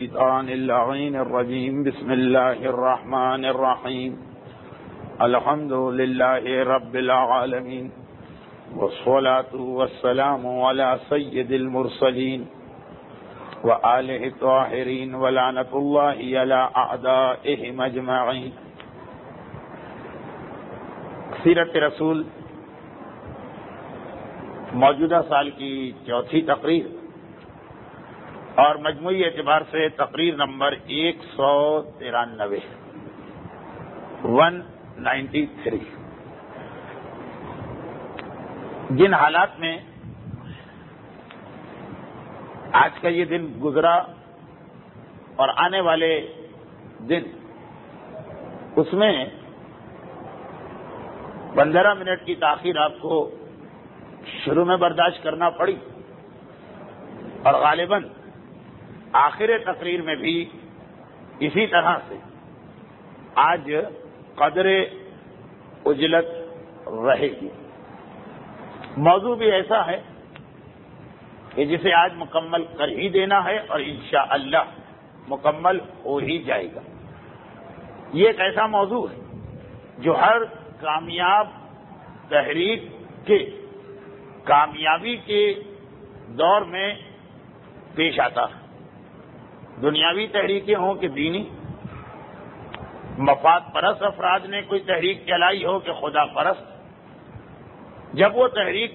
الشيطان اللعين الرجيم بسم الله الرحمن الرحيم الحمد لله رب العالمين والصلاة والسلام على سيد المرسلين وآله الطاهرين ولعنة الله على أعدائهم أجمعين. سیرت رسول موجودہ سال کی چوتھی تقریر اور مجموعی اعتبار سے تقریر نمبر 193 193. جن حالات میں آج کا یہ دن گزرا اور آنے والے دن اس میں 15 منٹ کی تاخیر آپ کو شروع میں برداشت کرنا پڑی اور غالباً آخر تقریر میں بھی اسی طرح سے آج قدر اجلت رہے گی. موضوع بھی ایسا ہے کہ جسے آج مکمل کر ہی دینا ہے اور انشاءاللہ مکمل ہو ہی جائے گا. یہ ایک ایسا موضوع ہے جو ہر کامیاب تحریک کے کامیابی کے دور میں پیش آتا ہے. دنیاوی تحریکیں ہوں کہ دینی، مفاد پرست افراد نے کوئی تحریک چلائی ہو کہ خدا پرست، جب وہ تحریک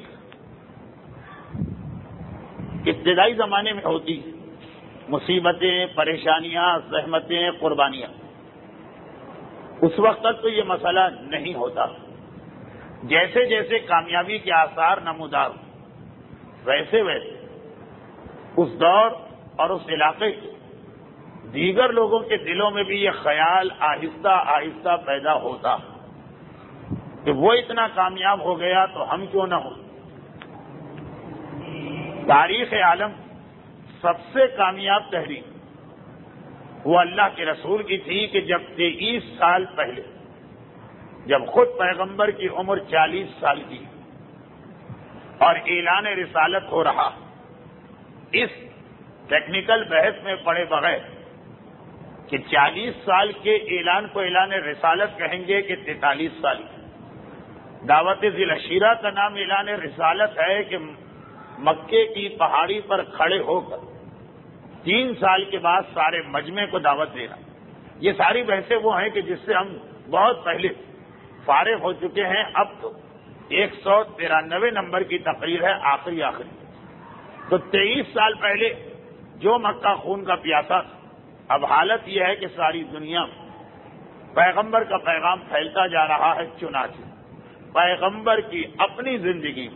ابتدائی زمانے میں ہوتی، مصیبتیں، پریشانیاں، زحمتیں، قربانیاں، اس وقت تک تو یہ مسئلہ نہیں ہوتا. جیسے جیسے کامیابی کے آثار نمودار ویسے ویسے اس دور اور اس علاقے کے دیگر لوگوں کے دلوں میں بھی یہ خیال آہستہ آہستہ پیدا ہوتا کہ وہ اتنا کامیاب ہو گیا تو ہم کیوں نہ ہو. تاریخ عالم سب سے کامیاب تحریک وہ اللہ کے رسول کی تھی کہ جب 23 سال پہلے جب خود پیغمبر کی عمر 40 سال کی اور اعلان رسالت ہو رہا، اس ٹیکنیکل بحث میں پڑے بغیر کہ 40 سال کے اعلان کو اعلان رسالت کہیں گے کہ 43 سال کی. دعوت ذی العشیرہ کا نام اعلان رسالت ہے کہ مکے کی پہاڑی پر کھڑے ہو کر 3 سال کے بعد سارے مجمع کو دعوت دینا. یہ ساری بحثیں وہ ہیں کہ جس سے ہم بہت پہلے فارغ ہو چکے ہیں. اب تو 193 نمبر کی تقریر ہے، آخری. تو 23 سال پہلے جو مکہ خون کا پیاسا تھا، اب حالت یہ ہے کہ ساری دنیا میں پیغمبر کا پیغام پھیلتا جا رہا ہے. چنانچہ پیغمبر کی اپنی زندگی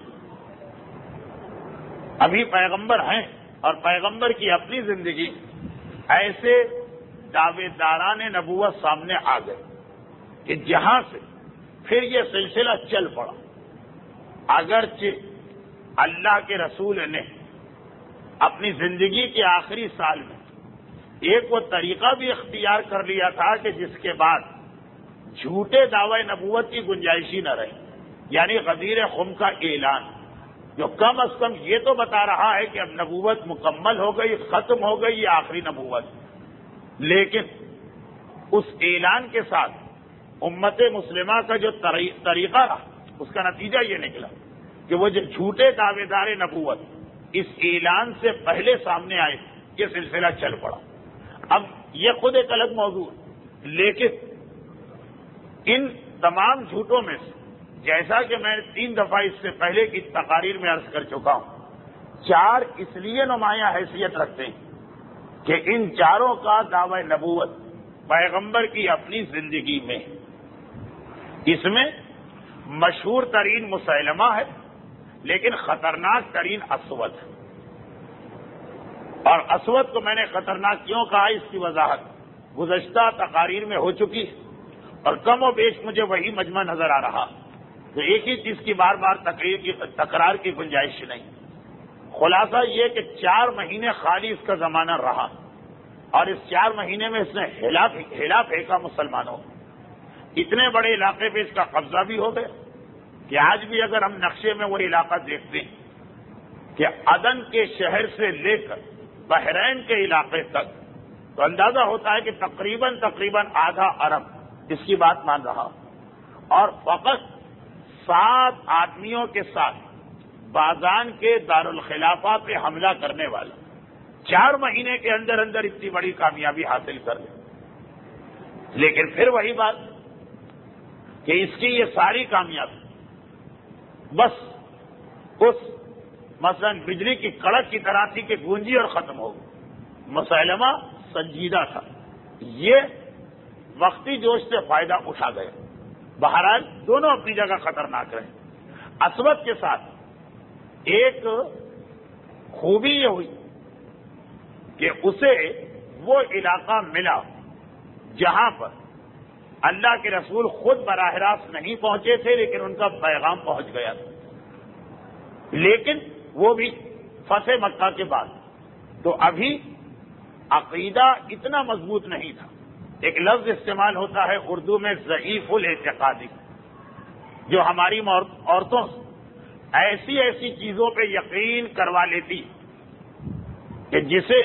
ابھی پیغمبر ہیں اور پیغمبر کی اپنی زندگی ایسے دعوے داران نبوت سامنے آ گئے کہ جہاں سے پھر یہ سلسلہ چل پڑا. اگرچہ اللہ کے رسول نے اپنی زندگی کے آخری سال میں ایک وہ طریقہ بھی اختیار کر لیا تھا کہ جس کے بعد جھوٹے دعوی نبوت کی گنجائش ہی نہ رہی، یعنی غدیر خم کا اعلان، جو کم از کم یہ تو بتا رہا ہے کہ اب نبوت مکمل ہو گئی، ختم ہو گئی، یہ آخری نبوت. لیکن اس اعلان کے ساتھ امت مسلمہ کا جو طریقہ رہا، اس کا نتیجہ یہ نکلا کہ وہ جو جھوٹے دعوے دار نبوت اس اعلان سے پہلے سامنے آئے، یہ سلسلہ چل پڑا. اب یہ خود ایک الگ موضوع ہے، لیکن ان تمام جھوٹوں میں سے جیسا کہ میں 3 دفعہ اس سے پہلے کی تقاریر میں عرض کر چکا ہوں، 4 اس لیے نمایاں حیثیت رکھتے ہیں کہ ان چاروں کا دعوی نبوت پیغمبر کی اپنی زندگی میں. اس میں مشہور ترین مسیلمہ ہے، لیکن خطرناک ترین اسود ہے. اور اسود کو میں نے خطرناک کیوں کہا، اس کی وضاحت گزشتہ تقاریر میں ہو چکی ہے اور کم و بیش مجھے وہی مجمع نظر آ رہا. تو ایک ہی چیز کی بار بار تکرار کی گنجائش نہیں. خلاصہ یہ کہ 4 مہینے خالی اس کا زمانہ رہا اور اس 4 مہینے میں اس نے ہلا پھینکا مسلمانوں. اتنے بڑے علاقے پہ اس کا قبضہ بھی ہو گیا کہ آج بھی اگر ہم نقشے میں وہ علاقہ دیکھتے ہیں کہ عدن کے شہر سے لے کر بحرین کے علاقے تک تو اندازہ ہوتا ہے کہ تقریباً آدھا ارب اس کی بات مان رہا، اور فقط 7 آدمیوں کے ساتھ بازان کے دارالخلافہ پہ حملہ کرنے والا 4 مہینے کے اندر اندر اتنی بڑی کامیابی حاصل کر لے۔ لیکن پھر وہی بات کہ اس کی یہ ساری کامیابی بس اس مثلا بجلی کی کڑک کی طرح تھی کہ گونجی اور ختم ہو گئی۔ مسلمہ سنجیدہ تھا، یہ وقتی جوش سے فائدہ اٹھا گئے۔ بہرحال دونوں اپنی جگہ خطرناک رہے۔ اسود کے ساتھ ایک خوبی یہ ہوئی کہ اسے وہ علاقہ ملا جہاں پر اللہ کے رسول خود براہ راست نہیں پہنچے تھے، لیکن ان کا پیغام پہنچ گیا تھا، لیکن وہ بھی فتح مکہ کے بعد۔ تو ابھی عقیدہ اتنا مضبوط نہیں تھا۔ ایک لفظ استعمال ہوتا ہے اردو میں ضعیف الاعتقادی، جو ہماری عورتوں ایسی چیزوں پہ یقین کروا لیتی کہ جسے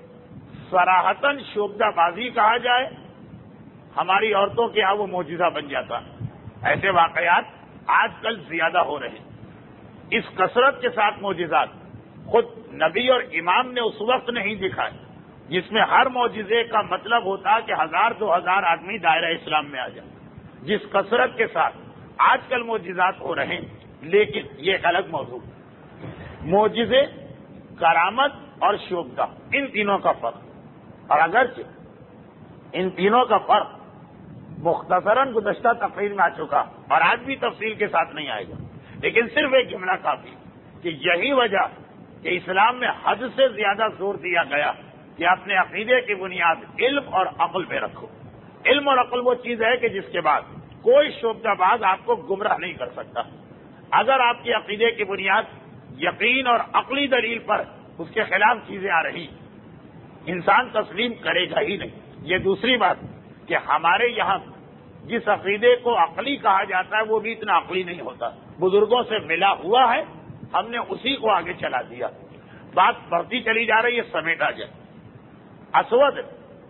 صراحتاً شعبدہ بازی کہا جائے، ہماری عورتوں کے ہاں وہ معجزہ بن جاتا۔ ایسے واقعات آج کل زیادہ ہو رہے ہیں۔ اس کثرت کے ساتھ معجزات خود نبی اور امام نے اس وقت نہیں دکھائے جس میں ہر معجزے کا مطلب ہوتا کہ 1000-2000 آدمی دائرہ اسلام میں آ جائے۔ جس کثرت کے ساتھ آج کل معجزات ہو رہے ہیں، لیکن یہ ایک الگ موضوع۔ معجزے، کرامت اور شعبدہ، ان تینوں کا فرق، اور اگرچہ ان تینوں کا فرق مختصراً گزشتہ تقریر میں آ چکا اور آج بھی تفصیل کے ساتھ نہیں آئے گا، لیکن صرف ایک جملہ کافی کہ یہی وجہ کہ اسلام میں حد سے زیادہ زور دیا گیا کہ اپنے عقیدے کی بنیاد علم اور عقل پہ رکھو۔ علم اور عقل وہ چیز ہے کہ جس کے بعد کوئی شعبدہ باز آپ کو گمراہ نہیں کر سکتا۔ اگر آپ کی عقیدے کی بنیاد یقین اور عقلی دلیل پر اس کے خلاف چیزیں آ رہی، انسان تسلیم کرے گا ہی نہیں۔ یہ دوسری بات کہ ہمارے یہاں جس عقیدے کو عقلی کہا جاتا ہے وہ بھی اتنا عقلی نہیں ہوتا، بزرگوں سے ملا ہوا ہے، ہم نے اسی کو آگے چلا دیا۔ بات بڑھتی چلی جا رہی ہے، سمیٹا جائے۔ اسود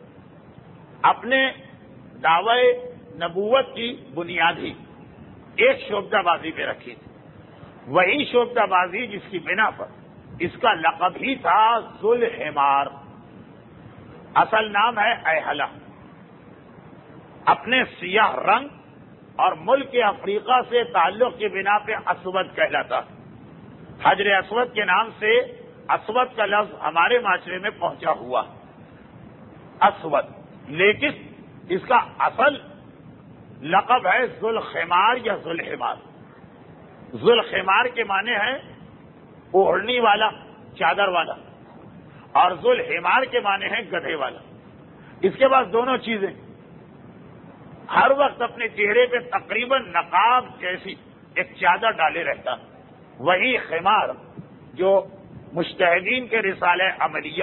اپنے دعوی نبوت کی بنیاد ہی ایک شعبدہ بازی پہ رکھی تھی، وہی شعبدہ بازی جس کی بنا پر اس کا لقب ہی تھا ذوالحمار۔ اصل نام ہے ایہلا۔ اپنے سیاہ رنگ اور ملک افریقہ سے تعلق کی بنا پہ اسود کہلاتا۔ حجر اسود کے نام سے اسود کا لفظ ہمارے معاشرے میں پہنچا ہوا اسود، لیکن اس کا اصل لقب ہے ذوالخمار یا ذوالحمار۔ ذوالخمار کے معنی ہے اوڑھنی والا، چادر والا، اور ذوالحمار کے معنی ہے گدھے والا۔ اس کے بعد دونوں چیزیں، ہر وقت اپنے چہرے پہ تقریباً نقاب جیسی ایک چادر ڈالے رہتا۔ وہی خمار جو مجتہدین کے رسالہ عملیہ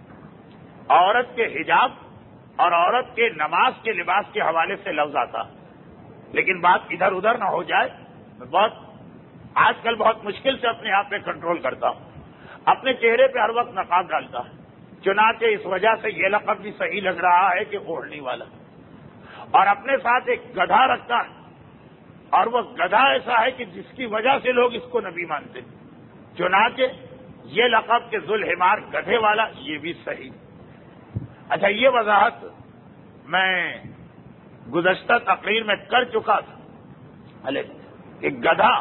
عورت کے حجاب اور عورت کے نماز کے لباس کے حوالے سے لفظ آتا، لیکن بات ادھر ادھر نہ ہو جائے، میں آج کل بہت مشکل سے اپنے آپ پہ کنٹرول کرتا ہوں۔ اپنے چہرے پہ ہر وقت نقاب ڈالتا ہے، چنانچہ اس وجہ سے یہ لقب بھی صحیح لگ رہا ہے کہ اوڑھنے والا، اور اپنے ساتھ ایک گدھا رکھتا ہے، اور وہ گدھا ایسا ہے کہ جس کی وجہ سے لوگ اس کو نبی مانتے، چنانچہ یہ لقب کہ ذوالحمار گدھے والا، یہ بھی صحیح۔ اچھا، یہ وضاحت میں گزشتہ تقریر میں کر چکا تھا کہ گدھا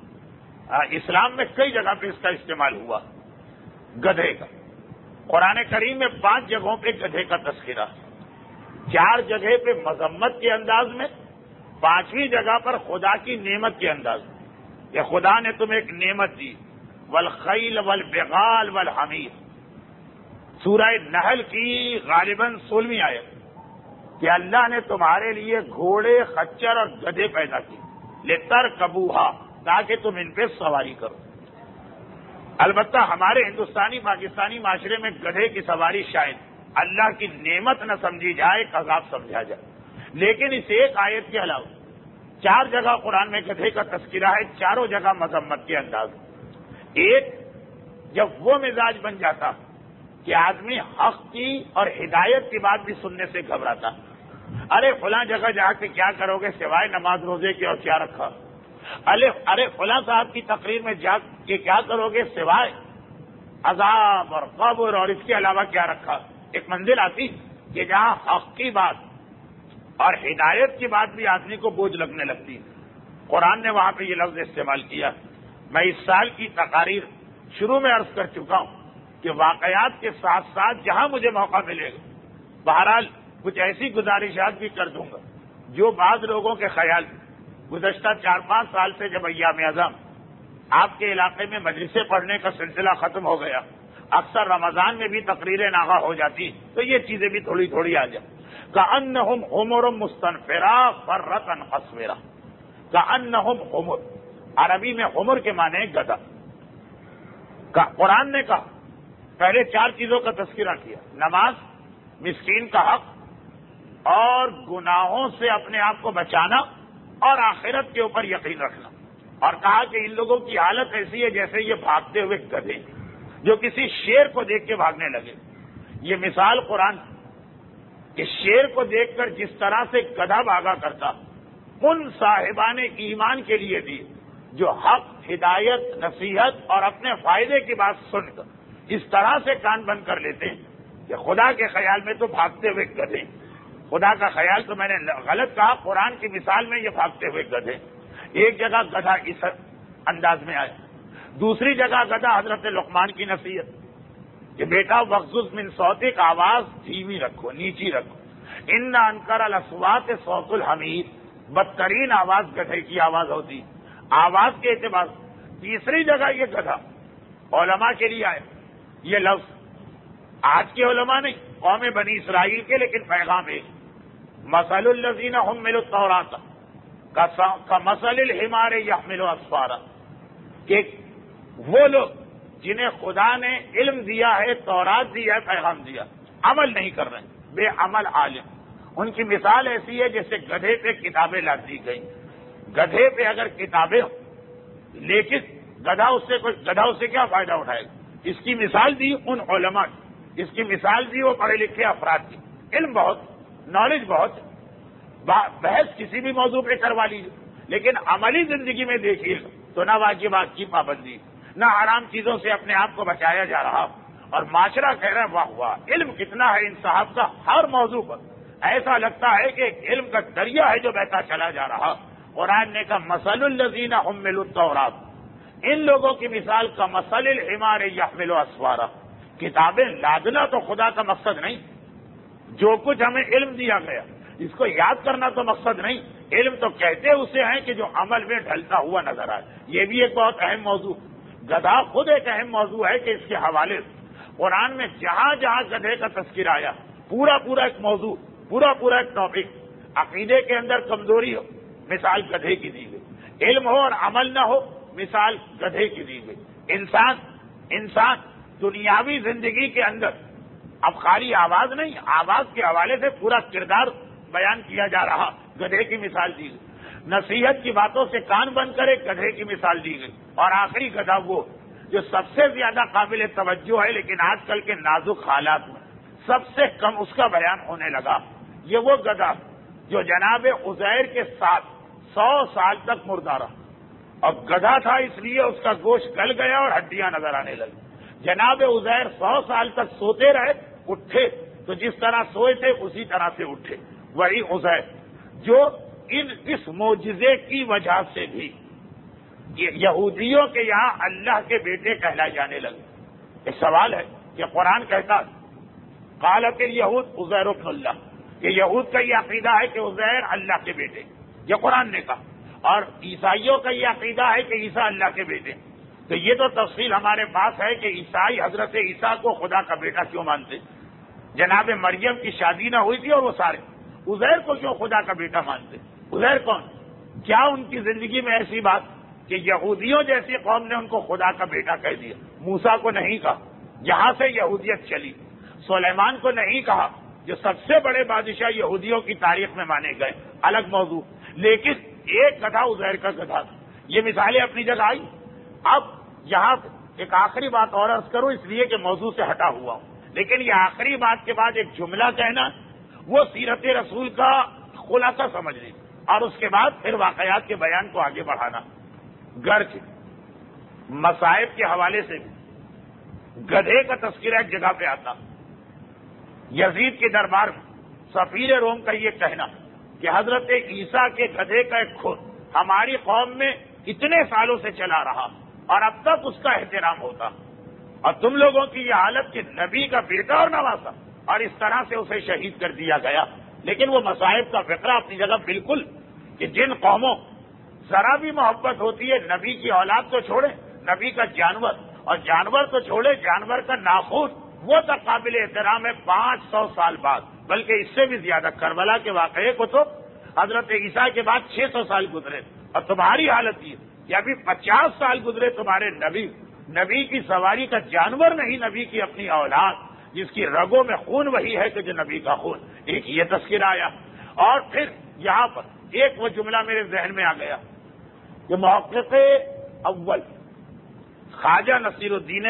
اسلام میں کئی جگہ پہ اس کا استعمال ہوا، گدھے کا۔ قرآن کریم میں 5 جگہوں پہ گدھے کا تذکرہ، 4 جگہ پہ مذمت کے انداز میں، 5ویں جگہ پر خدا کی نعمت کے انداز میں کہ خدا نے تمہیں ایک نعمت دی، والخیل والبغال والحمیر۔ سورہ نحل کی غالباً 16ویں آیت کہ اللہ نے تمہارے لیے گھوڑے، خچر اور گدھے پیدا کی، لترکبوہا، تاکہ تم ان پہ سواری کرو۔ البتہ ہمارے ہندوستانی پاکستانی معاشرے میں گدھے کی سواری شاید اللہ کی نعمت نہ سمجھی جائے، ایک عذاب سمجھا جائے، لیکن اس ایک آیت کے علاوہ 4 جگہ قرآن میں گدھے کا تذکرہ ہے، چاروں جگہ مذمت کے انداز۔ ایک، جب وہ مزاج بن جاتا کہ آدمی حق کی اور ہدایت کی بات بھی سننے سے گھبراتا. ارے فلاں جگہ جا کے کیا کرو گے سوائے نماز روزے کی اور کیا رکھا؟ ارے فلاں صاحب کی تقریر میں جا کے کیا کرو گے سوائے عذاب اور قبر اور اس کے علاوہ کیا رکھا؟ ایک منزل آتی کہ جہاں حق کی بات اور ہدایت کی بات بھی آدمی کو بوجھ لگنے لگتی. قرآن نے وہاں پہ یہ لفظ استعمال کیا. میں اس سال کی تقاریر شروع میں عرض کر چکا ہوں کہ واقعات کے ساتھ ساتھ جہاں مجھے موقع ملے گا بہرحال کچھ ایسی گزارشات بھی کر دوں گا جو بعض لوگوں کے خیال گزشتہ 4-5 سال سے جب ایام اعظم آپ کے علاقے میں مجلسیں پڑھنے کا سلسلہ ختم ہو گیا، اکثر رمضان میں بھی تقریریں ناغہ ہو جاتی، تو یہ چیزیں بھی تھوڑی تھوڑی آ جائیں. کأنہم حمر مستنفرہ فرۃ قصورہ. کأنہم حمر، عربی میں حمر کے معنی گدھا. قرآن نے کہا پہلے 4 چیزوں کا تذکرہ کیا: نماز، مسکین کا حق اور گناہوں سے اپنے آپ کو بچانا اور آخرت کے اوپر یقین رکھنا. اور کہا کہ ان لوگوں کی حالت ایسی ہے جیسے یہ بھاگتے ہوئے گدھے جو کسی شیر کو دیکھ کے بھاگنے لگے. یہ مثال قرآن کہ شیر کو دیکھ کر جس طرح سے گدھا بھاگا کرتا ان صاحبان ایمان کے لیے دی جو حق، ہدایت، نصیحت اور اپنے فائدے کی بات سن کر اس طرح سے کان بند کر لیتے ہیں کہ خدا کے خیال میں تو بھاگتے ہوئے گدھے. خدا کا خیال تو میں نے غلط کہا، قرآن کی مثال میں یہ بھاگتے ہوئے گدھے. ایک جگہ گدھا اس انداز میں آیا، دوسری جگہ گدھا حضرت لقمان کی نصیحت کہ بیٹا وغضض من صوتک، آواز دھیمی رکھو، نیچی رکھو. ان انکر الاصوات صوت الحمیر، بدترین آواز گدھے کی آواز ہوتی آواز کے اعتبار. تیسری جگہ یہ گدھا علماء کے لیے آئے. یہ لفظ آج کے علماء نہیں، قوم بنی اسرائیل کے، لیکن پیغام ایک: مثل الذین حملوا التوراۃ کمثل الحمار یحمل اسفارا. کہ وہ لوگ جنہیں خدا نے علم دیا ہے، تورات دیا ہے، پیغام دیا، عمل نہیں کر رہے، بے عمل عالم، ان کی مثال ایسی ہے جیسے گدھے پہ کتابیں لاد دی گئی. گدھے پہ اگر کتابیں ہوں لیکن گدھا اس سے کیا فائدہ اٹھائے گا؟ اس کی مثال دی ان علماء کی، اس کی مثال دی وہ پڑھے لکھے افراد کی. علم بہت، نالج بہت، بحث کسی بھی موضوع پہ کروا لیجیے، لیکن عملی زندگی میں دیکھیے تو نہ واجبات کی پابندی، نہ حرام چیزوں سے اپنے آپ کو بچایا جا رہا، اور معاشرہ کہہ رہا ہے واہ واہ علم کتنا ہے ان صاحب کا. ہر موضوع پر ایسا لگتا ہے کہ ایک علم کا دریا ہے جو بہتا چلا جا رہا. قرآن نے کہا مثل الذین حملوا التوراۃ، ان لوگوں کی مثال کا مثل الحمار یحمل اسفارا. کتابیں لادنا تو خدا کا مقصد نہیں، جو کچھ ہمیں علم دیا گیا اس کو یاد کرنا تو مقصد نہیں. علم تو کہتے اسے ہیں کہ جو عمل میں ڈھلتا ہوا نظر آئے. یہ بھی ایک بہت اہم موضوع. گدھا خود ایک اہم موضوع ہے کہ اس کے حوالے سے قرآن میں جہاں جہاں گدھے کا تذکر آیا پورا ایک موضوع، پورا ایک ٹاپک. عقیدے کے اندر کمزوری ہو، مثال گدھے کی دی گئی. علم ہو اور عمل نہ ہو، مثال گدھے کی دی گئی. انسان دنیاوی زندگی کے اندر اب خالی آواز نہیں، آواز کے حوالے سے پورا کردار بیان کیا جا رہا، گدھے کی مثال دی گئی. نصیحت کی باتوں سے کان بند کرے، گدھے کی مثال دی گئی. اور آخری گدھا وہ جو سب سے زیادہ قابل توجہ ہے لیکن آج کل کے نازک حالات میں سب سے کم اس کا بیان ہونے لگا. یہ وہ گدھا جو جناب عزیر کے ساتھ 100 سال تک مردہ رہا، اور گدھا تھا اس لیے اس کا گوشت گل گیا اور ہڈیاں نظر آنے لگی. جناب عزیر 100 سال تک سوتے رہے، اٹھے تو جس طرح سوئے تھے اسی طرح سے اٹھے. وہی عزیر جو اس معجزے کی وجہ سے بھی یہودیوں کے یہاں اللہ کے بیٹے کہلائے جانے لگے. ایک سوال ہے کہ قرآن کہتا قالت الیہود عزیر ابن اللہ، کہ یہود کا یہ عقیدہ ہے کہ عزیر اللہ کے بیٹے، یہ قرآن نے کہا. اور عیسائیوں کا یہ عقیدہ ہے کہ عیسیٰ اللہ کے بیٹے. تو یہ تو تفصیل ہمارے پاس ہے کہ عیسائی حضرت عیسیٰ کو خدا کا بیٹا کیوں مانتے. جناب مریم کی شادی نہ ہوئی تھی اور وہ سارے عزیر کو کیوں خدا کا بیٹا مانتے. عزیر کون؟ کیا ان کی زندگی میں ایسی بات کہ یہودیوں جیسی قوم نے ان کو خدا کا بیٹا کہہ دیا؟ موسیٰ کو نہیں کہا، یہاں سے یہودیت چلی. سلیمان کو نہیں کہا، جو سب سے بڑے بادشاہ یہودیوں کی تاریخ میں مانے گئے، الگ موضوع. لیکن ایک گدھا عزیر کا گدھا تھا. یہ مثالیں اپنی جگہ آئی. اب یہاں ایک آخری بات اور عرض کروں اس لیے کہ موضوع سے ہٹا ہوا ہوں، لیکن یہ آخری بات کے بعد ایک جملہ کہنا، وہ سیرت رسول کا خلاصہ سمجھنے، اور اس کے بعد پھر واقعات کے بیان کو آگے بڑھانا۔ گرچہ مصائب کے حوالے سے بھی گدھے کا تذکرہ ایک جگہ پہ آتا، یزید کے دربار میں سفیر روم کا یہ کہنا کہ حضرت عیسیٰ کے گدھے کا ایک خود ہماری قوم میں اتنے سالوں سے چلا رہا اور اب تک اس کا احترام ہوتا، اور تم لوگوں کی یہ حالت کہ نبی کا بیٹا اور نواسا، اور اس طرح سے اسے شہید کر دیا گیا۔ لیکن وہ مصائب کا فقرہ اپنی جگہ بالکل، کہ جن قوموں ذرا بھی محبت ہوتی ہے نبی کی اولاد تو چھوڑے، نبی کا جانور، اور جانور تو چھوڑے جانور کا ناخن، وہ تک قابل احترام ہے 500 سال بعد، بلکہ اس سے بھی زیادہ۔ کربلا کے واقعے کو تو حضرت عیسیٰ کے بعد 600 سال گزرے، اور تمہاری حالت یہ کہ ابھی 50 سال گزرے تمہارے نبی کی سواری کا جانور نہیں، نبی کی اپنی اولاد جس کی رگوں میں خون وہی ہے کہ جو نبی کا خون۔ ایک یہ تذکرہ آیا، اور پھر یہاں پر ایک وہ جملہ میرے ذہن میں آ گیا کہ محقق اول خواجہ نصیر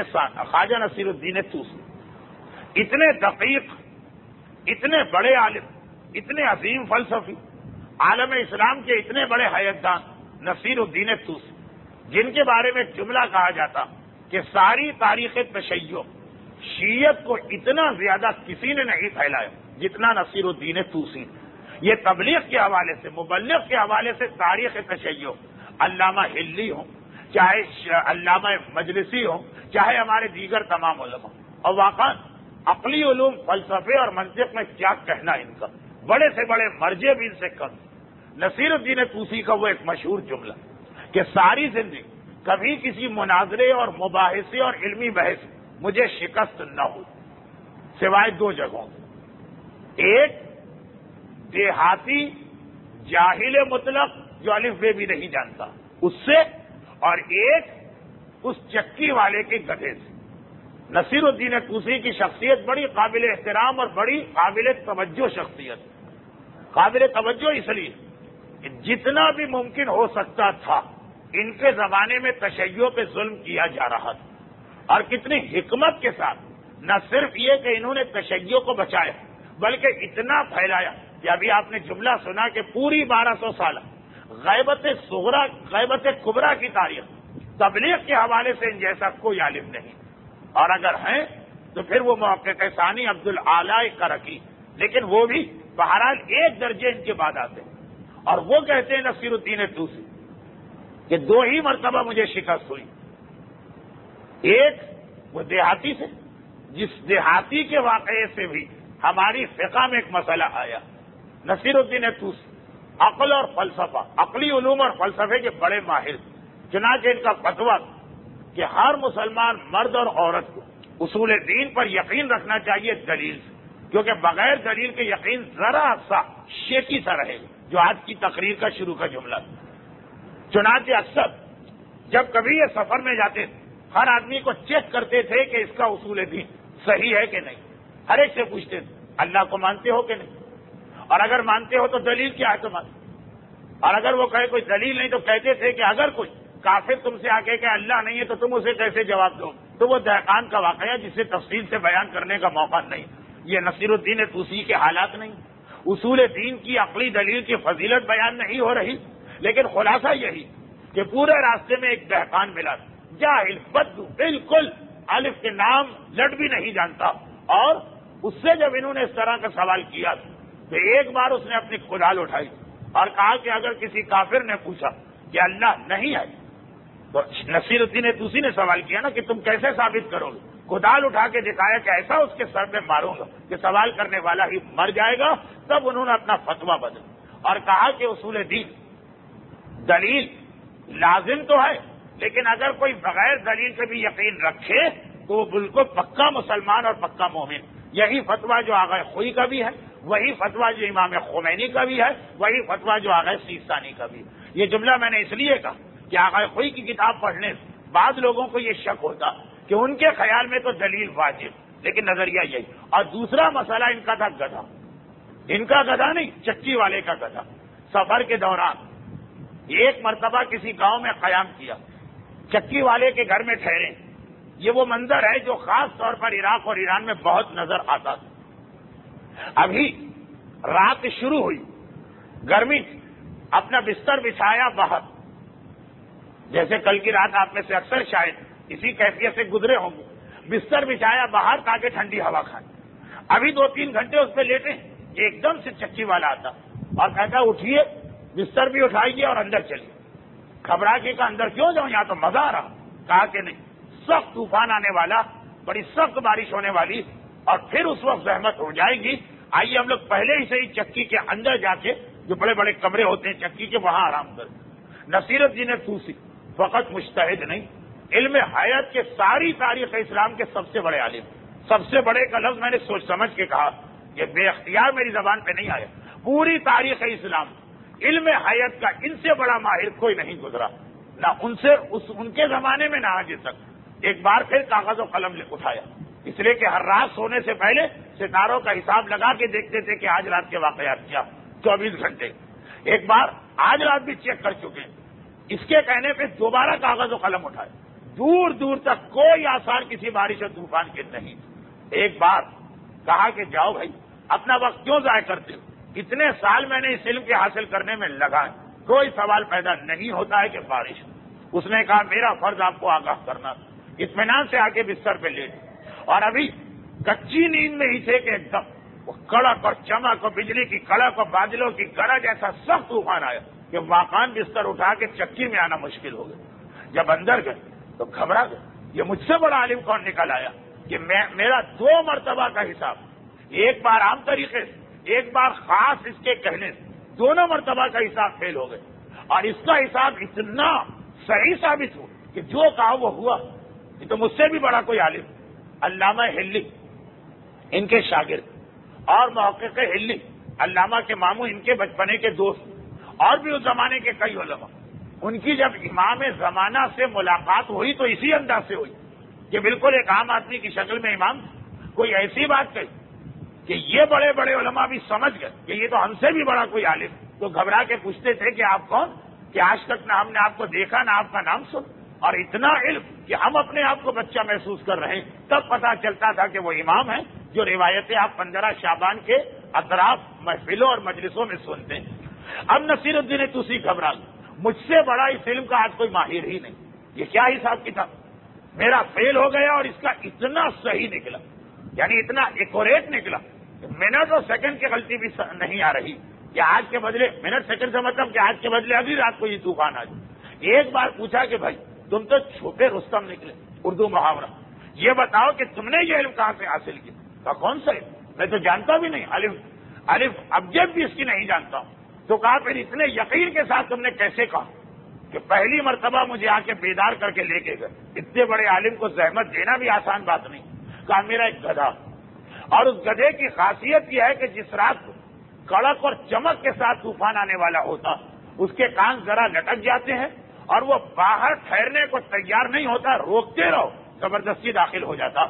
الدین طوسی اتنے دقیق، اتنے بڑے عالم، اتنے عظیم فلسفی، عالم اسلام کے اتنے بڑے حیاتدان نصیر الدین طوسی، جن کے بارے میں جملہ کہا جاتا کہ ساری تاریخ تشیع شیعت کو اتنا زیادہ کسی نے نہیں پھیلایا جتنا نصیر الدین طوسی۔ یہ تبلیغ کے حوالے سے، مبلغ کے حوالے سے تاریخ تشیع، علامہ ہلی ہوں، چاہے علامہ مجلسی ہوں، چاہے ہمارے دیگر تمام علماء، اور واقعا عقلی علوم، فلسفے اور منطق میں کیا کہنا ان کا، بڑے سے بڑے مرجع بھی ان سے کم۔ نصیر الدین طوسی کا وہ ایک مشہور جملہ کہ ساری زندگی کبھی کسی مناظرے اور مباحثے اور علمی بحث مجھے شکست نہ ہوئی، سوائے 2 جگہوں، ایک دیہاتی جاہل مطلق جو الف بے بھی نہیں جانتا اس سے، اور ایک اس چکی والے کے گدھے سے۔ نصیر الدین طوسی کی شخصیت بڑی قابل احترام اور بڑی قابل توجہ شخصیت، قابل توجہ اس لیے کہ جتنا بھی ممکن ہو سکتا تھا ان کے زمانے میں تشیع پہ ظلم کیا جا رہا تھا، اور کتنی حکمت کے ساتھ نہ صرف یہ کہ انہوں نے تشیع کو بچایا بلکہ اتنا پھیلایا کہ ابھی آپ نے جملہ سنا کہ پوری 1200 سال غیبت صغرا، غیبت کبرا کی تاریخ تبلیغ کے حوالے سے ان جیسا کوئی عالم نہیں، اور اگر ہیں تو پھر وہ محقق ثانی عبد الاعلی کرکی، لیکن وہ بھی بہرحال ایک درجے ان کے بعد آتے ہیں، اور وہ کہتے ہیں نصیر الدین طوسی کہ 2 ہی مرتبہ مجھے شکست ہوئی، ایک وہ دیہاتی سے، جس دیہاتی کے واقعے سے بھی ہماری فقہ میں ایک مسئلہ آیا۔ نصیر الدین طوسی عقل اور فلسفہ، عقلی علوم اور فلسفے کے بڑے ماہر، چنانچہ ان کا فتویٰ کہ ہر مسلمان مرد اور عورت کو اصول دین پر یقین رکھنا چاہیے دلیل سے، کیونکہ بغیر دلیل کے یقین ذرا سا شیکی سا رہے گا، جو آج کی تقریر کا شروع کا جملہ۔ چنانچہ اکثر جب کبھی یہ سفر میں جاتے تھے ہر آدمی کو چیک کرتے تھے کہ اس کا اصول دین صحیح ہے کہ نہیں، ہر ایک سے پوچھتے تھے اللہ کو مانتے ہو کہ نہیں، اور اگر مانتے ہو تو دلیل کیا ہے تمہاری، اور اگر وہ کہے کوئی دلیل نہیں تو کہتے تھے کہ اگر کوئی کافر تم سے آ کے کہ اللہ نہیں ہے تو تم اسے کیسے جواب دو، تو وہ دہقان کا واقعہ جسے تفصیل سے بیان کرنے کا موقع نہیں۔ یہ نصیر الدین طوسی کے حالات نہیں، اصول دین کی عقلی دلیل کی فضیلت بیان نہیں ہو رہی، لیکن خلاصہ یہی کہ پورے راستے میں ایک دہقان ملا، جاہل بدو، بالکل الف کے نام لٹ بھی نہیں جانتا، اور اس سے جب انہوں نے اس طرح کا سوال کیا تو ایک بار اس نے اپنی کدال اٹھائی اور کہا کہ اگر کسی کافر نے پوچھا کہ اللہ نہیں ہے تو نصیر الدین طوسی نے سوال کیا نا کہ تم کیسے ثابت کرو گے، کدال اٹھا کے دکھایا کہ ایسا اس کے سر میں ماروں گا کہ سوال کرنے والا ہی مر جائے گا۔ تب انہوں نے اپنا فتویٰ بدلا اور کہا کہ اصول دین دلیل لازم تو ہے، لیکن اگر کوئی بغیر دلیل سے بھی یقین رکھے تو وہ بالکل پکا مسلمان اور پکا مومن۔ یہی فتویٰ جو آغا خوئی کا بھی ہے، وہی فتویٰ جو امام خمینی کا بھی ہے، وہی فتویٰ جو آغا سیستانی کا بھی ہے۔ یہ جملہ میں نے اس لیے کہا کہ آغا خوئی کی کتاب پڑھنے سے بعض لوگوں کو یہ شک ہوتا کہ ان کے خیال میں تو دلیل واجب، لیکن نظریہ یہی۔ اور دوسرا مسئلہ ان کا تھا گدھا، ان کا گدھا نہیں، چکی والے کا گدھا۔ سفر کے دوران ایک مرتبہ کسی گاؤں میں قیام کیا، چکی والے کے گھر میں ٹھہرے، یہ وہ منظر ہے جو خاص طور پر عراق اور ایران میں بہت نظر آتا تھا۔ ابھی رات شروع ہوئی، گرمی اپنا بستر بچھایا باہر، جیسے کل کی رات آپ میں سے اکثر شاید اسی کیفیت سے گزرے ہوں گے، بستر بچھایا باہر تاکہ ٹھنڈی ہوا کھائیں۔ ابھی 2-3 گھنٹے اس پہ لیٹے، ایک دم سے چکی والا آتا اور کہتا اٹھیے، بستر بھی اٹھائیے اور اندر چلیے۔ گھبرا کے کہا اندر کیوں جاؤں، یہاں تو مزہ آ رہا۔ کہا کہ نہیں، سخت طوفان آنے والا، بڑی سخت بارش ہونے والی، اور پھر اس وقت زحمت ہو جائے گی، آئیے ہم لوگ پہلے ہی سے ہی چکی کے اندر جا کے، جو بڑے بڑے کمرے ہوتے ہیں چکی کے، وہاں آرام کر۔ نصیر الدین طوسی فقط مجتہد نہیں، علم حیات کے ساری تاریخ اسلام کے سب سے بڑے عالم، سب سے بڑے کا لفظ میں نے سوچ سمجھ کے کہا، یہ بے اختیار میری زبان پہ نہیں آیا، پوری تاریخ اسلام علم حیات کا ان سے بڑا ماہر کوئی نہیں گزرا، نہ ان کے زمانے میں نہ آج تک۔ ایک بار پھر کاغذ و قلم اٹھایا، اس لیے کہ ہر رات سونے سے پہلے ستاروں کا حساب لگا کے دیکھتے تھے کہ آج رات کے واقعات کیا، 24 گھنٹے۔ ایک بار آج رات بھی چیک کر چکے ہیں، اس کے کہنے پہ دوبارہ کاغذ و قلم اٹھائے، دور دور تک کوئی آثار کسی بارش اور طوفان کے نہیں۔ ایک بار کہا کہ جاؤ بھائی، اپنا وقت کیوں ضائع کرتے ہو، اتنے سال میں نے اس علم کے حاصل کرنے میں لگائے، کوئی سوال پیدا نہیں ہوتا ہے کہ بارش۔ اس نے کہا میرا فرض آپ کو آگاہ کرنا، اطمینان سے آ کے بستر پہ لیٹ، اور ابھی کچی نیند میں ہی تھے کہ ایک دم وہ کڑک اور چمک اور بجلی کی کڑک اور بادلوں کی گرج، ایسا سخت طوفان آیا کہ واقعاً بستر اٹھا کے چکی میں آنا مشکل ہو گیا۔ جب اندر گئے تو گھبرا گئے، یہ مجھ سے بڑا عالم کون نکل آیا کہ میرا 2 مرتبہ کا حساب، ایک بار عام طریقے سے، ایک بار خاص اس کے کہنے سے، دونوں مرتبہ کا حساب فیل ہو گئے، اور اس کا حساب اتنا صحیح ثابت ہو کہ جو کہا وہ ہوا۔ یہ تو مجھ سے بھی بڑا کوئی عالم، علامہ ہلی ان کے شاگرد، اور محقق ہلی علامہ کے ماموں، ان کے بچپنے کے دوست، اور بھی اس زمانے کے کئی علماء، ان کی جب امام زمانہ سے ملاقات ہوئی تو اسی انداز سے ہوئی کہ بالکل ایک عام آدمی کی شکل میں امام، کوئی ایسی بات کہی کہ یہ بڑے بڑے علماء بھی سمجھ گئے کہ یہ تو ہم سے بھی بڑا کوئی عالم، تو گھبرا کے پوچھتے تھے کہ آپ کون، کہ آج تک نہ ہم نے آپ کو دیکھا نہ آپ کا نام سن، اور اتنا علم کہ ہم اپنے آپ کو بچہ محسوس کر رہے ہیں۔ تب پتا چلتا تھا کہ وہ امام ہیں جو روایتیں آپ 15 شعبان کے اطراف محفلوں اور مجلسوں میں سنتے ہیں۔ اب نصیر الدین طوسی گھبرا گئے، مجھ سے بڑا اس علم کا آج کوئی ماہر ہی نہیں، یہ کیا حساب کتاب، میرا فیل ہو گیا اور اس کا اتنا صحیح نکلا، یعنی اتنا ایکوریٹ نکلا، منٹ اور سیکنڈ کی غلطی بھی نہیں آ رہی کہ آج کے بدلے منٹ سیکنڈ سے مطلب کہ آج کے بدلے اگلی رات کو یہ طوفان آ جائے۔ ایک بار پوچھا کہ بھائی تم تو چھوٹے رستم نکلے، اردو محاورہ، یہ بتاؤ کہ تم نے یہ علم کہاں سے حاصل کیا؟ کہا کون سا علم، میں تو جانتا بھی نہیں، الف ابجد بھی اس کی نہیں جانتا ہوں۔ تو کہا پھر اتنے یقین کے ساتھ تم نے کیسے کہا کہ پہلی مرتبہ مجھے آ کے بیدار کر کے لے کے گئے، اتنے بڑے عالم کو زحمت دینا بھی آسان بات نہیں۔ کہا میرا ایک گدھا، اور اس گدھے کی خاصیت یہ ہے کہ جس رات کو کڑک اور چمک کے ساتھ طوفان آنے والا ہوتا، اس کے کان ذرا لٹک جاتے ہیں اور وہ باہر ٹھہرنے کو تیار نہیں ہوتا، روکتے رہو زبردستی داخل ہو جاتا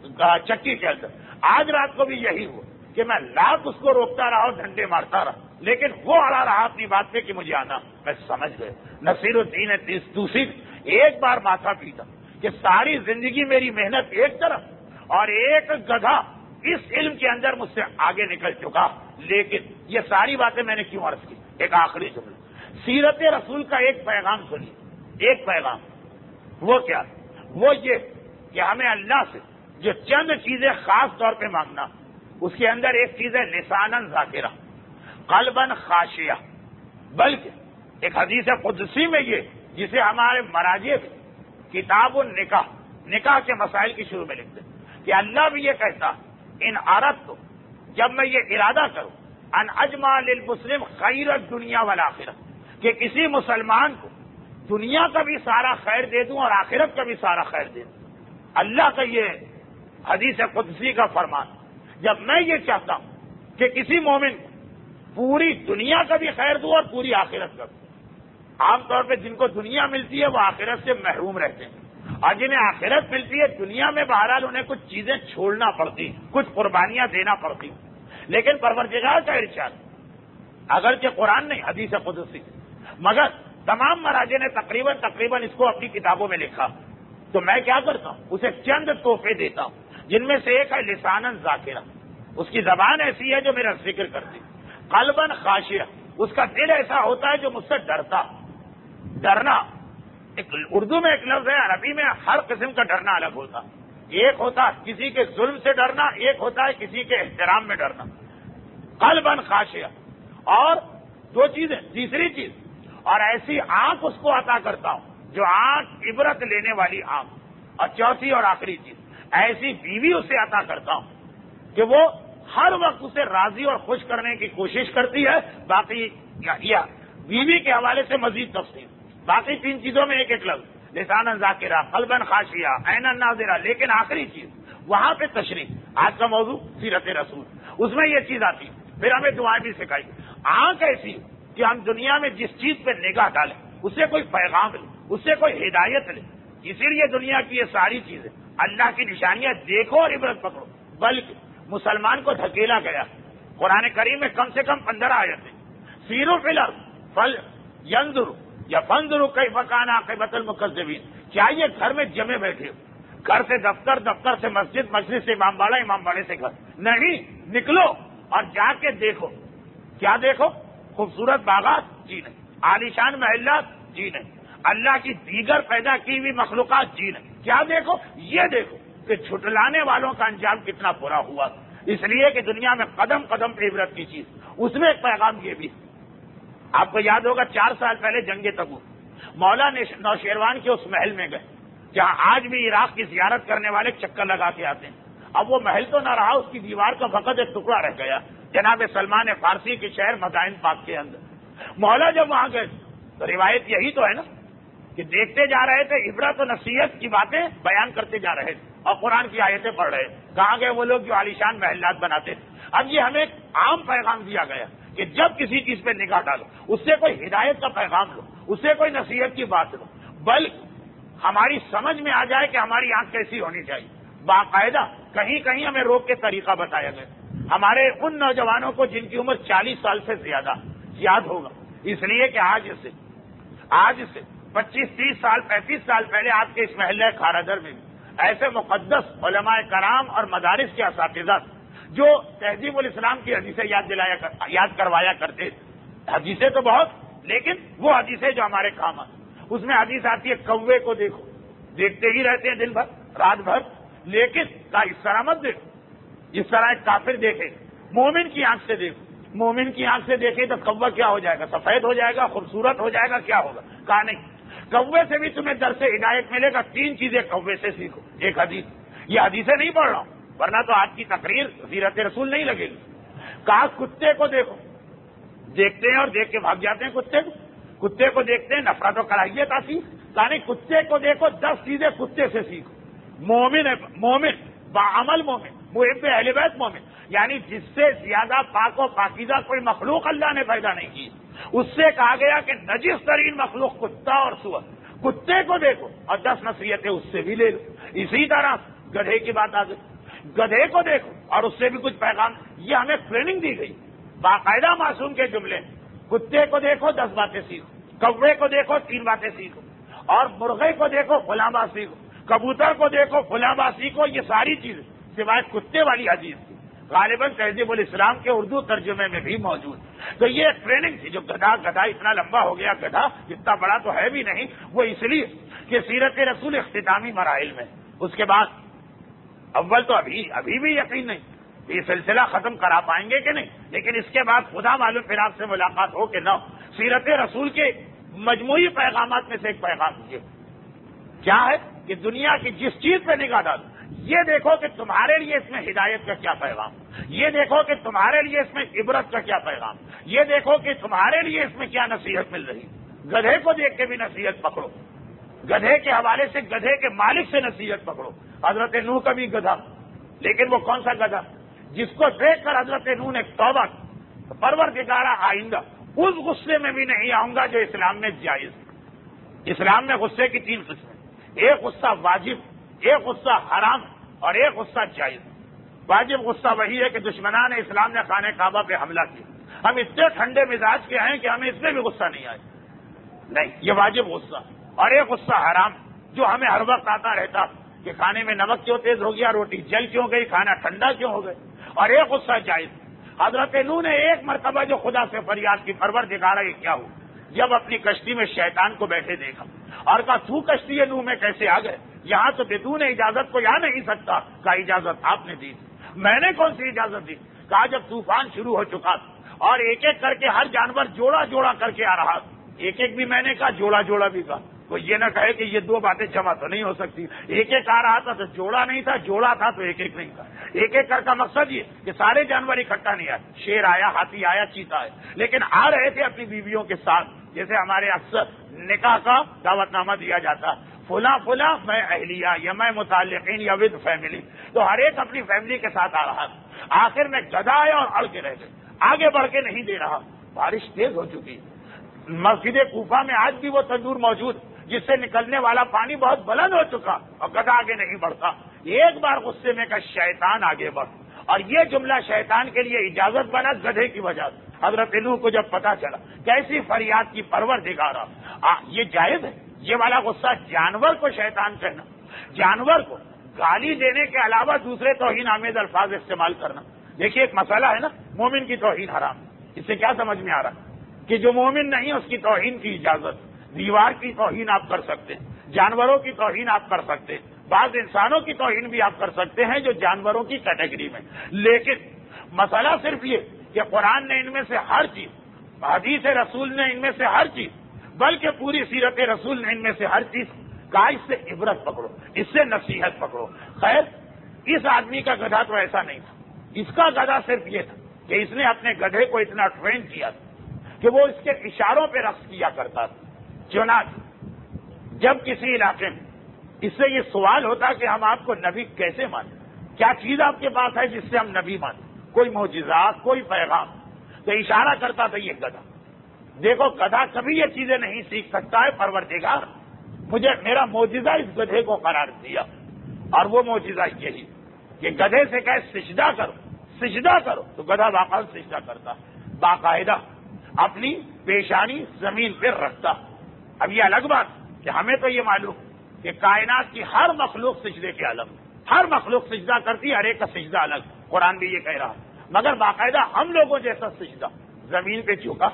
چکی کے اندر۔ آج رات کو بھی یہی ہوا کہ میں لاکھ اس کو روکتا رہا اور ڈنڈے مارتا رہا، لیکن وہ اڑا رہا اپنی بات پہ کہ مجھے آنا۔ میں سمجھ گئے نصیر الدین طوسی ایک بار ماتھا پیتا کہ ساری زندگی میری محنت ایک طرف اور ایک گدھا اس علم کے اندر مجھ سے آگے نکل چکا، لیکن یہ ساری باتیں میں نے کیوں عرض کی؟ ایک آخری جملہ، سیرت رسول کا ایک پیغام سنیے، ایک پیغام، وہ کیا؟ وہ یہ کہ ہمیں اللہ سے جو چند چیزیں خاص طور پہ مانگنا، اس کے اندر ایک چیز ہے لساناً ذاکرہ، قلباً خاشعہ، بلکہ ایک حدیث قدسی میں یہ، جسے ہمارے مراجع کتاب النکاح، نکاح کے مسائل کی شروع میں لکھتے ہیں کہ اللہ بھی یہ کہتا ان اردت، جب میں یہ ارادہ کروں ان اجمع للمسلم خیر الدنیا والآخرہ، کہ کسی مسلمان کو دنیا کا بھی سارا خیر دے دوں اور آخرت کا بھی سارا خیر دے دوں، اللہ کا یہ حدیث قدسی کا فرمان، جب میں یہ چاہتا ہوں کہ کسی مومن کو پوری دنیا کا بھی خیر دوں اور پوری آخرت کا بھی۔ عام طور پہ جن کو دنیا ملتی ہے وہ آخرت سے محروم رہتے ہیں، اور جنہیں آخرت ملتی ہے دنیا میں بہرحال انہیں کچھ چیزیں چھوڑنا پڑتی، کچھ قربانیاں دینا پڑتی، لیکن پروردگار کا ارشاد، اگرچہ قرآن نہیں حدیث قدسی، مگر تمام مراجع نے تقریباً اس کو اپنی کتابوں میں لکھا، تو میں کیا کرتا ہوں؟ اسے چند تحفے دیتا ہوں، جن میں سے ایک ہے لسانن ذاکرہ، اس کی زبان ایسی ہے جو میرا ذکر کرتی، قلبن خاشعہ، اس کا دل ایسا ہوتا ہے جو مجھ سے ڈرنا اردو میں ایک لفظ ہے، عربی میں ہر قسم کا ڈرنا الگ ہوتا، ایک ہوتا کسی کے ظلم سے ڈرنا، ایک ہوتا ہے کسی کے احترام میں ڈرنا، قلبن خاشعہ۔ اور دو چیزیں، تیسری چیز، اور ایسی آنکھ اس کو عطا کرتا ہوں جو آنکھ عبرت لینے والی آنکھ، اور چوتھی اور آخری چیز، ایسی بیوی اسے عطا کرتا ہوں کہ وہ ہر وقت اسے راضی اور خوش کرنے کی کوشش کرتی ہے۔ باقی یا بیوی کے حوالے سے مزید تفصیل، باقی تین چیزوں میں ایک ایک لفظ، لسانن ذاکرہ، قلبن خاشعہ، عینن ناظرہ، لیکن آخری چیز وہاں پہ تشریح۔ آج کا موضوع سیرت رسول، اس میں یہ چیز آتی، پھر ہمیں دعائیں بھی سکھائی۔ آنکھ ایسی کہ ہم دنیا میں جس چیز پہ نگاہ ڈالیں اسے کوئی پیغام لے، اسے کوئی ہدایت لے، اسی لیے دنیا کی یہ ساری چیزیں اللہ کی نشانیاں دیکھو اور عبرت پکڑو، بلکہ مسلمان کو دھکیلا گیا۔ قرآن کریم میں کم سے کم 15 آیتیں، سیروا فی الارض فلینظروا یا فانظروا کیف کان عاقبۃ المکذبین۔ کیا یہ گھر میں جمے بیٹھے ہو، گھر سے دفتر، دفتر سے مسجد، مسجد سے امام باڑہ، امام باڑے سے گھر؟ نہیں، نکلو اور جا کے دیکھو۔ کیا دیکھو؟ خوبصورت باغات؟ جی نہیں۔ عالیشان محلات؟ جی نہیں۔ اللہ کی دیگر پیدا کی ہوئی مخلوقات؟ جی نہیں۔ کیا دیکھو؟ یہ دیکھو کہ جھٹلانے والوں کا انجام کتنا برا ہوا، اس لیے کہ دنیا میں قدم قدم پہ عبرت کی چیز۔ اس میں ایک پیغام یہ بھی، آپ کو یاد ہوگا 4 سال پہلے جنگ تبوک، مولا نوشیروان کے اس محل میں گئے جہاں آج بھی عراق کی زیارت کرنے والے چکر لگا کے آتے ہیں۔ اب وہ محل تو نہ رہا، اس کی دیوار کا فقط ایک ٹکڑا رہ گیا، جناب سلمان فارسی کے شہر مدائن پاک کے اندر۔ مولا جب وہاں گئے تو روایت یہی تو ہے نا کہ دیکھتے جا رہے تھے، عبرت و نصیحت کی باتیں بیان کرتے جا رہے تھے اور قرآن کی آیتیں پڑھ رہے تھے۔ کہاں گئے وہ لوگ جو عالیشان محلات بناتے تھے؟ اب یہ ہمیں ایک عام پیغام دیا گیا کہ جب کسی چیز پہ نگاہ ڈالو اس سے کوئی ہدایت کا پیغام لو، اس سے کوئی نصیحت کی بات لو، بلکہ ہماری سمجھ میں آ جائے کہ ہماری آنکھ کیسی ہونی چاہیے۔ باقاعدہ کہیں کہیں ہمیں روک کے طریقہ بتایا گیا، ہمارے ان نوجوانوں کو جن کی عمر 40 سال سے زیادہ یاد ہوگا، اس لیے کہ آج سے 25-30 سال 35 سال پہلے آپ کے اس محلہ کھارادر میں بھی ایسے مقدس علماء کرام اور مدارس کے اساتذہ جو تہذیب الاسلام کی حدیثیں یاد کروایا کرتے تھے۔ حدیثیں تو بہت، لیکن وہ حدیثیں جو ہمارے کام آتی، اس میں حدیث آتی ہے کوے کو دیکھو، دیکھتے ہی رہتے ہیں دن بھر رات بھر، لیکن اس طرح مت دیکھو جس طرح ایک کافر دیکھے۔ مومن کی آنکھ سے دیکھو، مومن کی آنکھ سے دیکھے تو کوہ کیا ہو جائے گا؟ سفید ہو جائے گا، خوبصورت ہو جائے گا، کیا ہوگا؟ کہا نہیں، کوے سے بھی تمہیں درس ہدایت ملے گا۔ 3 چیزیں کوے سے سیکھو۔ ایک حدیث، یہ حدیثیں نہیں پڑھ رہا ہوں ورنہ تو آج کی تقریر سیرت رسول نہیں لگے گی۔ کہا کتے کو دیکھو، دیکھتے ہیں اور دیکھ کے بھاگ جاتے ہیں کتے کو دیکھتے ہیں نفرت و کراہیت آتی، یعنی کتے کو دیکھو، 10 چیزیں کتے سے سیکھو۔ مومن باعمل مومن، محب اہل بیت مومن، یعنی جس سے زیادہ پاک و پاکیزہ کوئی مخلوق اللہ نے پیدا نہیں کی۔ اس سے کہا گیا کہ نجس ترین مخلوق کتا اور سور، کتے کو دیکھو اور 10 نصیحتیں اس سے بھی لے لو۔ اسی طرح گدھے کی بات آ گئی، گدھے کو دیکھو اور اس سے بھی کچھ پیغام۔ یہ ہمیں ٹریننگ دی گئی باقاعدہ معصوم کے جملے، کتے کو دیکھو 10 باتیں سیکھو، کوے کو دیکھو 3 باتیں سیکھو، اور مرغے کو دیکھو فلاں بات سیکھو، کبوتر کو دیکھو فلاں بات سیکھو۔ یہ ساری چیزیں سوائے کتے والی حدیث تھی، غالباً تہذیب الاسلام کے اردو ترجمے میں بھی موجود۔ تو یہ ایک ٹریننگ تھی۔ جو گدھا اتنا لمبا ہو گیا، گدھا اتنا بڑا تو ہے بھی نہیں، وہ اس لیے کہ سیرت رسول اختتامی مراحل میں، اس کے بعد اول تو ابھی بھی یقین نہیں یہ سلسلہ ختم کرا پائیں گے کہ نہیں، لیکن اس کے بعد خدا معلوم پھر آپ سے ملاقات ہو کہ نہ ہو۔ سیرت رسول کے مجموعی پیغامات میں سے ایک پیغام یہ کیا ہے کہ دنیا کی جس چیز پہ نگاہ ڈالو، یہ دیکھو کہ تمہارے لیے اس میں ہدایت کا کیا پیغام، یہ دیکھو کہ تمہارے لیے اس میں عبرت کا کیا پیغام، یہ دیکھو کہ تمہارے لیے اس میں کیا نصیحت مل رہی۔ گدھے کو دیکھ کے بھی نصیحت پکڑو، گدھے کے حوالے سے گدھے کے مالک سے نصیحت پکڑو۔ حضرت نوح کا بھی گدھا، لیکن وہ کون سا گدھا جس کو دیکھ کر حضرت نوح نے توبہ کی، پروردگارا آئندہ اس غصے میں بھی نہیں آؤں گا جو اسلام میں جائز ہے۔ اسلام میں غصے کی 3 قسمیں، ایک غصہ واجب، ایک غصہ حرام اور ایک غصہ جائز۔ واجب غصہ وہی ہے کہ دشمنان اسلام نے خانہ کعبہ پہ حملہ کیا، ہم اتنے ٹھنڈے مزاج کے ہیں کہ ہمیں اس میں بھی غصہ نہیں آئے، نہیں، یہ واجب غصہ۔ اور ایک غصہ حرام جو ہمیں ہر وقت آتا رہتا کہ کھانے میں نمک کیوں تیز ہو گیا، روٹی جل کیوں گئی، کھانا ٹھنڈا کیوں ہو گئے، اور ایک غصہ جائز۔ حضرت نوح نے ایک مرتبہ جو خدا سے فریاد کی، پروردگارا یہ کیا ہو، جب اپنی کشتی میں شیطان کو بیٹھے دیکھا اور کہا تو کشتی نوح میں کیسے آ گئے، یہاں تو بدون اجازت کوئی آ نہیں سکتا۔ کہا اجازت آپ نے دی، میں نے کون سی اجازت دی؟ کہا جب طوفان شروع ہو چکا اور ایک ایک کر کے ہر جانور جوڑا جوڑا کر کے آ رہا، ایک ایک بھی میں نے کہا، جوڑا جوڑا بھی کہا، کوئی یہ نہ کہے کہ یہ دو باتیں جمع تو نہیں ہو سکتی، ایک ایک آ رہا تھا تو جوڑا نہیں تھا، جوڑا تھا تو ایک ایک نہیں تھا۔ ایک ایک کر کا مقصد یہ کہ سارے جانور اکٹھا نہیں آئے، شیر آیا، ہاتھی آیا، چیتا آیا، لیکن آ رہے تھے اپنی بیویوں کے ساتھ، جیسے ہمارے اکثر نکاح کا دعوت نامہ دیا جاتا، فلاں فلاں میں اہلیہ یا میں متعلقین یا ود فیملی، تو ہر ایک اپنی فیملی کے ساتھ آ رہا تھا۔ آخر میں گدھا آیا اور اڑ کے رہ گئے، آگے بڑھ کے نہیں دے رہا، بارش تیز ہو چکی، مسجد کوفہ میں آج بھی وہ تندور موجود جس سے نکلنے والا پانی بہت بلند ہو چکا اور گدھا آگے نہیں بڑھتا۔ ایک بار غصے میں کہ شیطان آگے بڑھ، اور یہ جملہ شیطان کے لیے اجازت بنا گدھے کی وجہ سے۔ حضرت نوح کو جب پتا چلا کیسی فریاد کی پروردگارا، یہ جائز ہے یہ والا غصہ، جانور کو شیطان کہنا، جانور کو گالی دینے کے علاوہ دوسرے توہین آمیز الفاظ استعمال کرنا۔ دیکھیے ایک مسئلہ ہے نا، مومن کی توہین حرام، اس سے کیا سمجھ میں آ رہا ہے کہ جو مومن نہیں اس کی توہین کی اجازت، دیوار کی توہین آپ کر سکتے ہیں، جانوروں کی توہین آپ کر سکتے ہیں، بعض انسانوں کی توہین بھی آپ کر سکتے ہیں جو جانوروں کی کیٹیگری میں، لیکن مسئلہ صرف یہ کہ قرآن نے ان میں سے ہر چیز، حدیث رسول نے ان میں سے ہر چیز، بلکہ پوری سیرت رسول نے ان میں سے ہر چیز کہا، اس سے عبرت پکڑو، اس سے نصیحت پکڑو۔ خیر اس آدمی کا گدھا تو ایسا نہیں تھا، اس کا گدھا صرف یہ تھا کہ اس نے اپنے گدھے کو اتنا ٹرین کیا تھا کہ وہ اس کے اشاروں پہ رقص کیا کرتا تھا۔ چنانچہ جب کسی علاقے میں اس سے یہ سوال ہوتا کہ ہم آپ کو نبی کیسے مانیں، کیا چیز آپ کے پاس ہے جس سے ہم نبی مانیں، کوئی معجزات، کوئی پیغام، تو اشارہ کرتا تھا یہ گدھا۔ دیکھو گدھا کبھی یہ چیزیں نہیں سیکھ سکتا ہے، پروردگار مجھے میرا معجزہ اس گدھے کو قرار دیا، اور وہ معجزہ یہی کہ گدھے سے کہے سجدہ کرو، سجدہ کرو، تو گدھا باقاعدہ سجدہ کرتا، باقاعدہ اپنی پیشانی زمین پہ رکھتا۔ اب یہ الگ بات کہ ہمیں تو یہ معلوم کہ کائنات کی ہر مخلوق سجدے کے الگ، ہر مخلوق سجدہ کرتی، ہر ایک کا سجدہ الگ، قرآن بھی یہ کہہ رہا، مگر باقاعدہ ہم لوگوں جیسا سجدہ زمین پہ جھکا،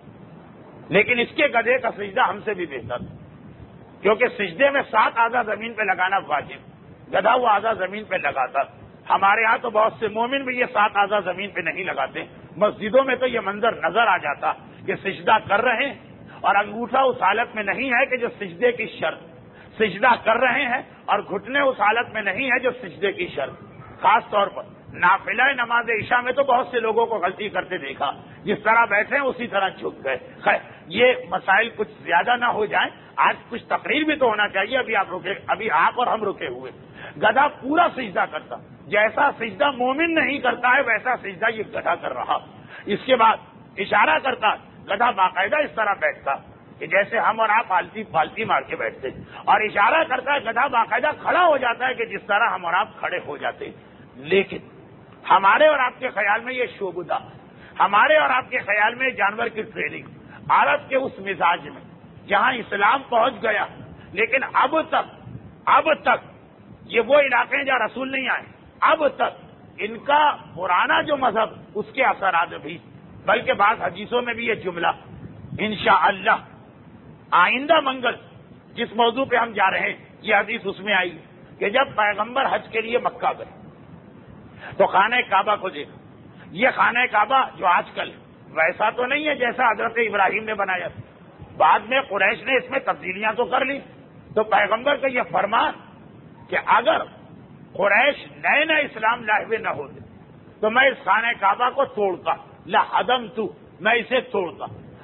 لیکن اس کے گدھے کا سجدہ ہم سے بھی بہتر، کیونکہ سجدے میں 7 اعضاء زمین پہ لگانا واجب، گدھا وہ اعضاء زمین پہ لگاتا۔ ہمارے ہاں تو بہت سے مومن بھی یہ 7 اعضاء زمین پہ نہیں لگاتے، مسجدوں میں تو یہ منظر نظر آ جاتا کہ سجدہ کر رہے ہیں اور انگوٹھا اس حالت میں نہیں ہے کہ جو سجدے کی شرط، سجدہ کر رہے ہیں اور گھٹنے اس حالت میں نہیں ہے جو سجدے کی شرط۔ خاص طور پر نافلہ نماز عشاء میں تو بہت سے لوگوں کو غلطی کرتے دیکھا، جس طرح بیٹھے ہیں اسی طرح جھک گئے۔ خیر یہ مسائل کچھ زیادہ نہ ہو جائیں، آج کچھ تقریر بھی تو ہونا چاہیے، ابھی آپ اور ہم رکے ہوئے۔ گدھا پورا سجدہ کرتا، جیسا سجدہ مومن نہیں کرتا ہے ویسا سجدہ یہ گدھا کر رہا۔ اس کے بعد اشارہ کرتا، گدھا باقاعدہ اس طرح بیٹھتا کہ جیسے ہم اور آپ پالتی مار کے بیٹھتے، اور اشارہ کرتا ہے گدھا باقاعدہ کھڑا ہو جاتا ہے کہ جس طرح ہم اور آپ کھڑے ہو جاتے۔ لیکن ہمارے اور آپ کے خیال میں یہ شعبدہ، ہمارے اور آپ کے خیال میں جانور کی ٹریننگ، عرب کے اس مزاج میں جہاں اسلام پہنچ گیا، لیکن اب تک یہ وہ علاقے ہیں جہاں رسول نہیں آئے، اب تک ان کا پرانا جو مذہب اس کے اثرات بھی، بلکہ بعض حدیثوں میں بھی یہ جملہ انشاءاللہ آئندہ منگل جس موضوع پہ ہم جا رہے ہیں، یہ حدیث اس میں آئی کہ جب پیغمبر حج کے لیے مکہ گئے تو خانہ کعبہ کو دیکھا۔ یہ خانہ کعبہ جو آج کل ویسا تو نہیں ہے جیسا حضرت ابراہیم نے بنایا تھا، بعد میں قریش نے اس میں تبدیلیاں تو کر لی، تو پیغمبر کا یہ فرمان کہ اگر قریش نئے نئے اسلام لائے ہوئے نہ ہوتے تو میں اس خانہ کعبہ کو توڑتا، لہدمت، میں اسے توڑتا،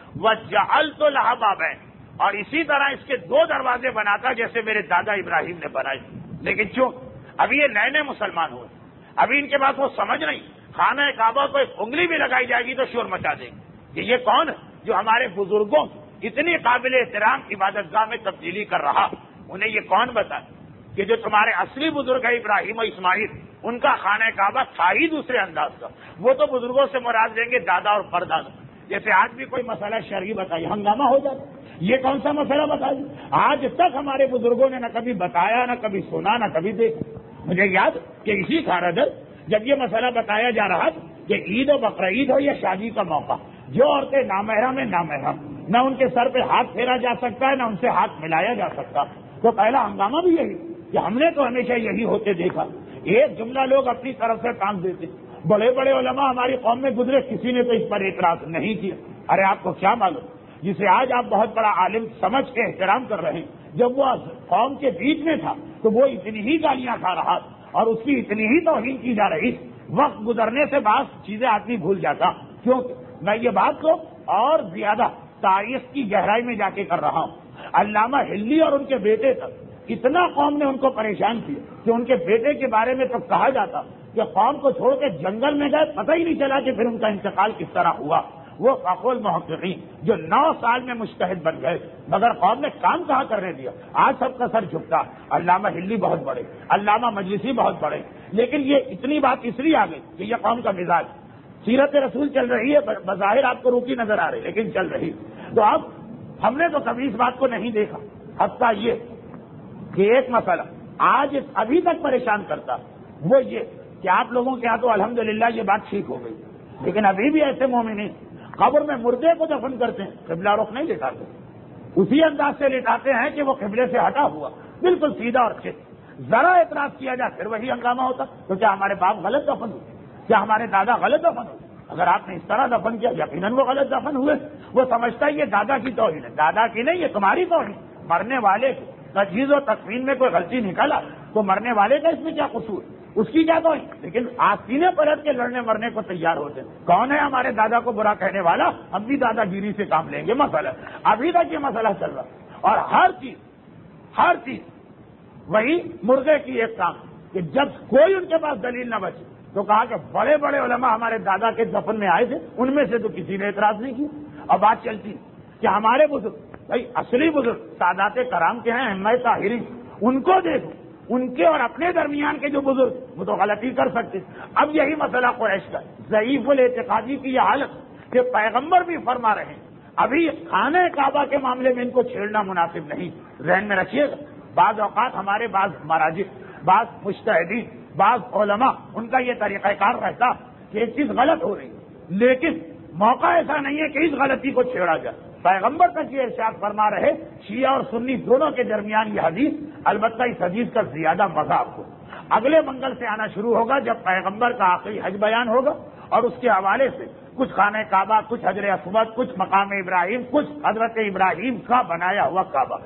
وجعلت لها بابین، اور اسی طرح اس کے 2 دروازے بناتا جیسے میرے دادا ابراہیم نے بنائے۔ لیکن کیوں؟ ابھی یہ نئے نئے مسلمان ہوئے، ابھی ان کے پاس وہ سمجھ نہیں، خانہ کعبہ کو ایک انگلی بھی لگائی جائے گی تو شور مچا دیں گے کہ یہ کون ہے جو ہمارے بزرگوں اتنی قابل احترام عبادت گاہ میں تبدیلی کر رہا، انہیں یہ کون بتا کہ جو تمہارے اصلی بزرگ ہے ابراہیم و اسماعیل، ان کا خانہ کعبہ تھا ہی دوسرے انداز کا، وہ تو بزرگوں سے مراد لیں گے دادا اور پردادا، جیسے آج بھی کوئی مسئلہ شرعی بتائی ہنگامہ ہو جاتا. یہ کون سا مسئلہ بتائی؟ آج تک ہمارے بزرگوں نے نہ کبھی بتایا، نہ کبھی سنا، نہ کبھی دیکھا. مجھے یاد کہ اسی خاردر جب یہ مسئلہ بتایا جا رہا کہ عید و بقرعید ہو یا شادی کا موقع، جو عورتیں نامحرم ہیں نامحرم، نہ ان کے سر پہ ہاتھ پھیرا جا سکتا ہے، نہ ان سے ہاتھ ملایا جا سکتا. تو پہلا ہنگامہ بھی یہی کہ ہم نے تو ہمیشہ یہی ہوتے دیکھا. ایک جملہ لوگ اپنی طرف سے کام دیتے. بڑے بڑے علماء ہماری قوم میں گزرے، کسی نے تو اس پر اعتراض نہیں کیا. ارے آپ کو کیا معلوم، جسے آج آپ بہت بڑا عالم سمجھ کے احترام کر رہے ہیں، جب وہ قوم کے بیچ میں تھا تو وہ اتنی ہی گالیاں کھا رہا اور اس کی اتنی ہی توہین کی جا رہی. وقت گزرنے سے بعض چیزیں آدمی بھول جاتا. کیوں؟ میں یہ بات کو اور زیادہ تاریخ کی گہرائی میں جا کے کر رہا ہوں. علامہ ہلی اور ان کے بیٹے تک اتنا قوم نے ان کو پریشان کیا کہ ان کے بیٹے کے بارے میں تو کہا جاتا کہ قوم کو چھوڑ کے جنگل میں گئے، پتہ ہی نہیں چلا کہ پھر ان کا انتقال کس طرح ہوا. وہ فخر محققین جو 9 سال میں مجتہد بن گئے، مگر قوم نے کام کہاں کرنے دیا. آج سب کا سر جھکتا. علامہ ہلی بہت بڑے، علامہ مجلسی بہت بڑے، لیکن یہ اتنی بات اس لیے آ گئی کہ یہ قوم کا مزاج. سیرت رسول چل رہی ہے، بظاہر آپ کو روکی نظر آ رہی لیکن چل رہی. تو اب ہم نے تو کبھی اس بات کو نہیں دیکھا. حتیٰ یہ کہ ایک مسئلہ آج ابھی تک پریشان کرتا وہ یہ کہ آپ لوگوں کے ہاں تو الحمدللہ یہ بات ٹھیک ہو گئی، لیکن ابھی بھی ایسے مومنین قبر میں مردے کو دفن کرتے ہیں، قبلہ رخ نہیں لٹاتے، اسی انداز سے لٹاتے ہیں کہ وہ قبلے سے ہٹا ہوا بالکل سیدھا اور چت. ذرا اعتراض کیا جائے پھر وہی ہنگامہ ہوتا. تو کیا ہمارے باپ غلط دفن ہوئے؟ کیا ہمارے دادا غلط دفن ہوئے؟ اگر آپ نے اس طرح دفن کیا یقیناً وہ غلط دفن ہوئے. وہ سمجھتا ہے یہ دادا کی توہین ہے. دادا کی نہیں، یہ تمہاری توہین. مرنے والے کی تجہیز و تکفین میں کوئی غلطی نکالا تو مرنے والے کا اس میں کیا قصور؟ اس کی کیا توہین؟ لیکن آستینے پلٹ کے لڑنے مرنے کو تیار ہوتے ہیں. کون ہے ہمارے دادا کو برا کہنے والا؟ ہم بھی دادا گیری سے کام لیں گے. مسئلہ ابھی تک یہ مسئلہ چل رہا اور ہر چیز وہی مرغے کی ایک کام کہ جب کوئی ان کے پاس دلیل نہ بچے تو کہا کہ بڑے بڑے علماء ہمارے دادا کے دفن میں آئے تھے، ان میں سے تو کسی نے اعتراض نہیں کیا. اور بات چلتی کہ ہمارے بزرگ، بھائی اصلی بزرگ سادات کرام کے ہیں، ائمہ طاہرین، ان کو دیکھو، ان کے اور اپنے درمیان کے جو بزرگ وہ تو غلطی کر سکتے. اب یہی مسئلہ قریش کا ضعیف الاعتقادی کی یہ حالت کہ پیغمبر بھی فرما رہے ہیں ابھی خانہ کعبہ کے معاملے میں ان کو چھیڑنا مناسب نہیں. ذہن میں رکھیے گا، بعض اوقات ہمارے بعض مراجع، بعض مجتہدین، بعض علماء ان کا یہ طریقہ کار رہتا کہ ایک چیز غلط ہو رہی ہے لیکن موقع ایسا نہیں ہے کہ اس غلطی کو چھیڑا جائے. پیغمبر تک یہ ارشاد فرما رہے شیعہ اور سنی دونوں کے درمیان یہ حدیث، البتہ اس حدیث کا زیادہ مزہ آپ کو اگلے منگل سے آنا شروع ہوگا جب پیغمبر کا آخری حج بیان ہوگا اور اس کے حوالے سے کچھ خانہ کعبہ، کچھ حجر اسود، کچھ مقام ابراہیم، کچھ حضرت ابراہیم کا بنایا ہوا کعبہ.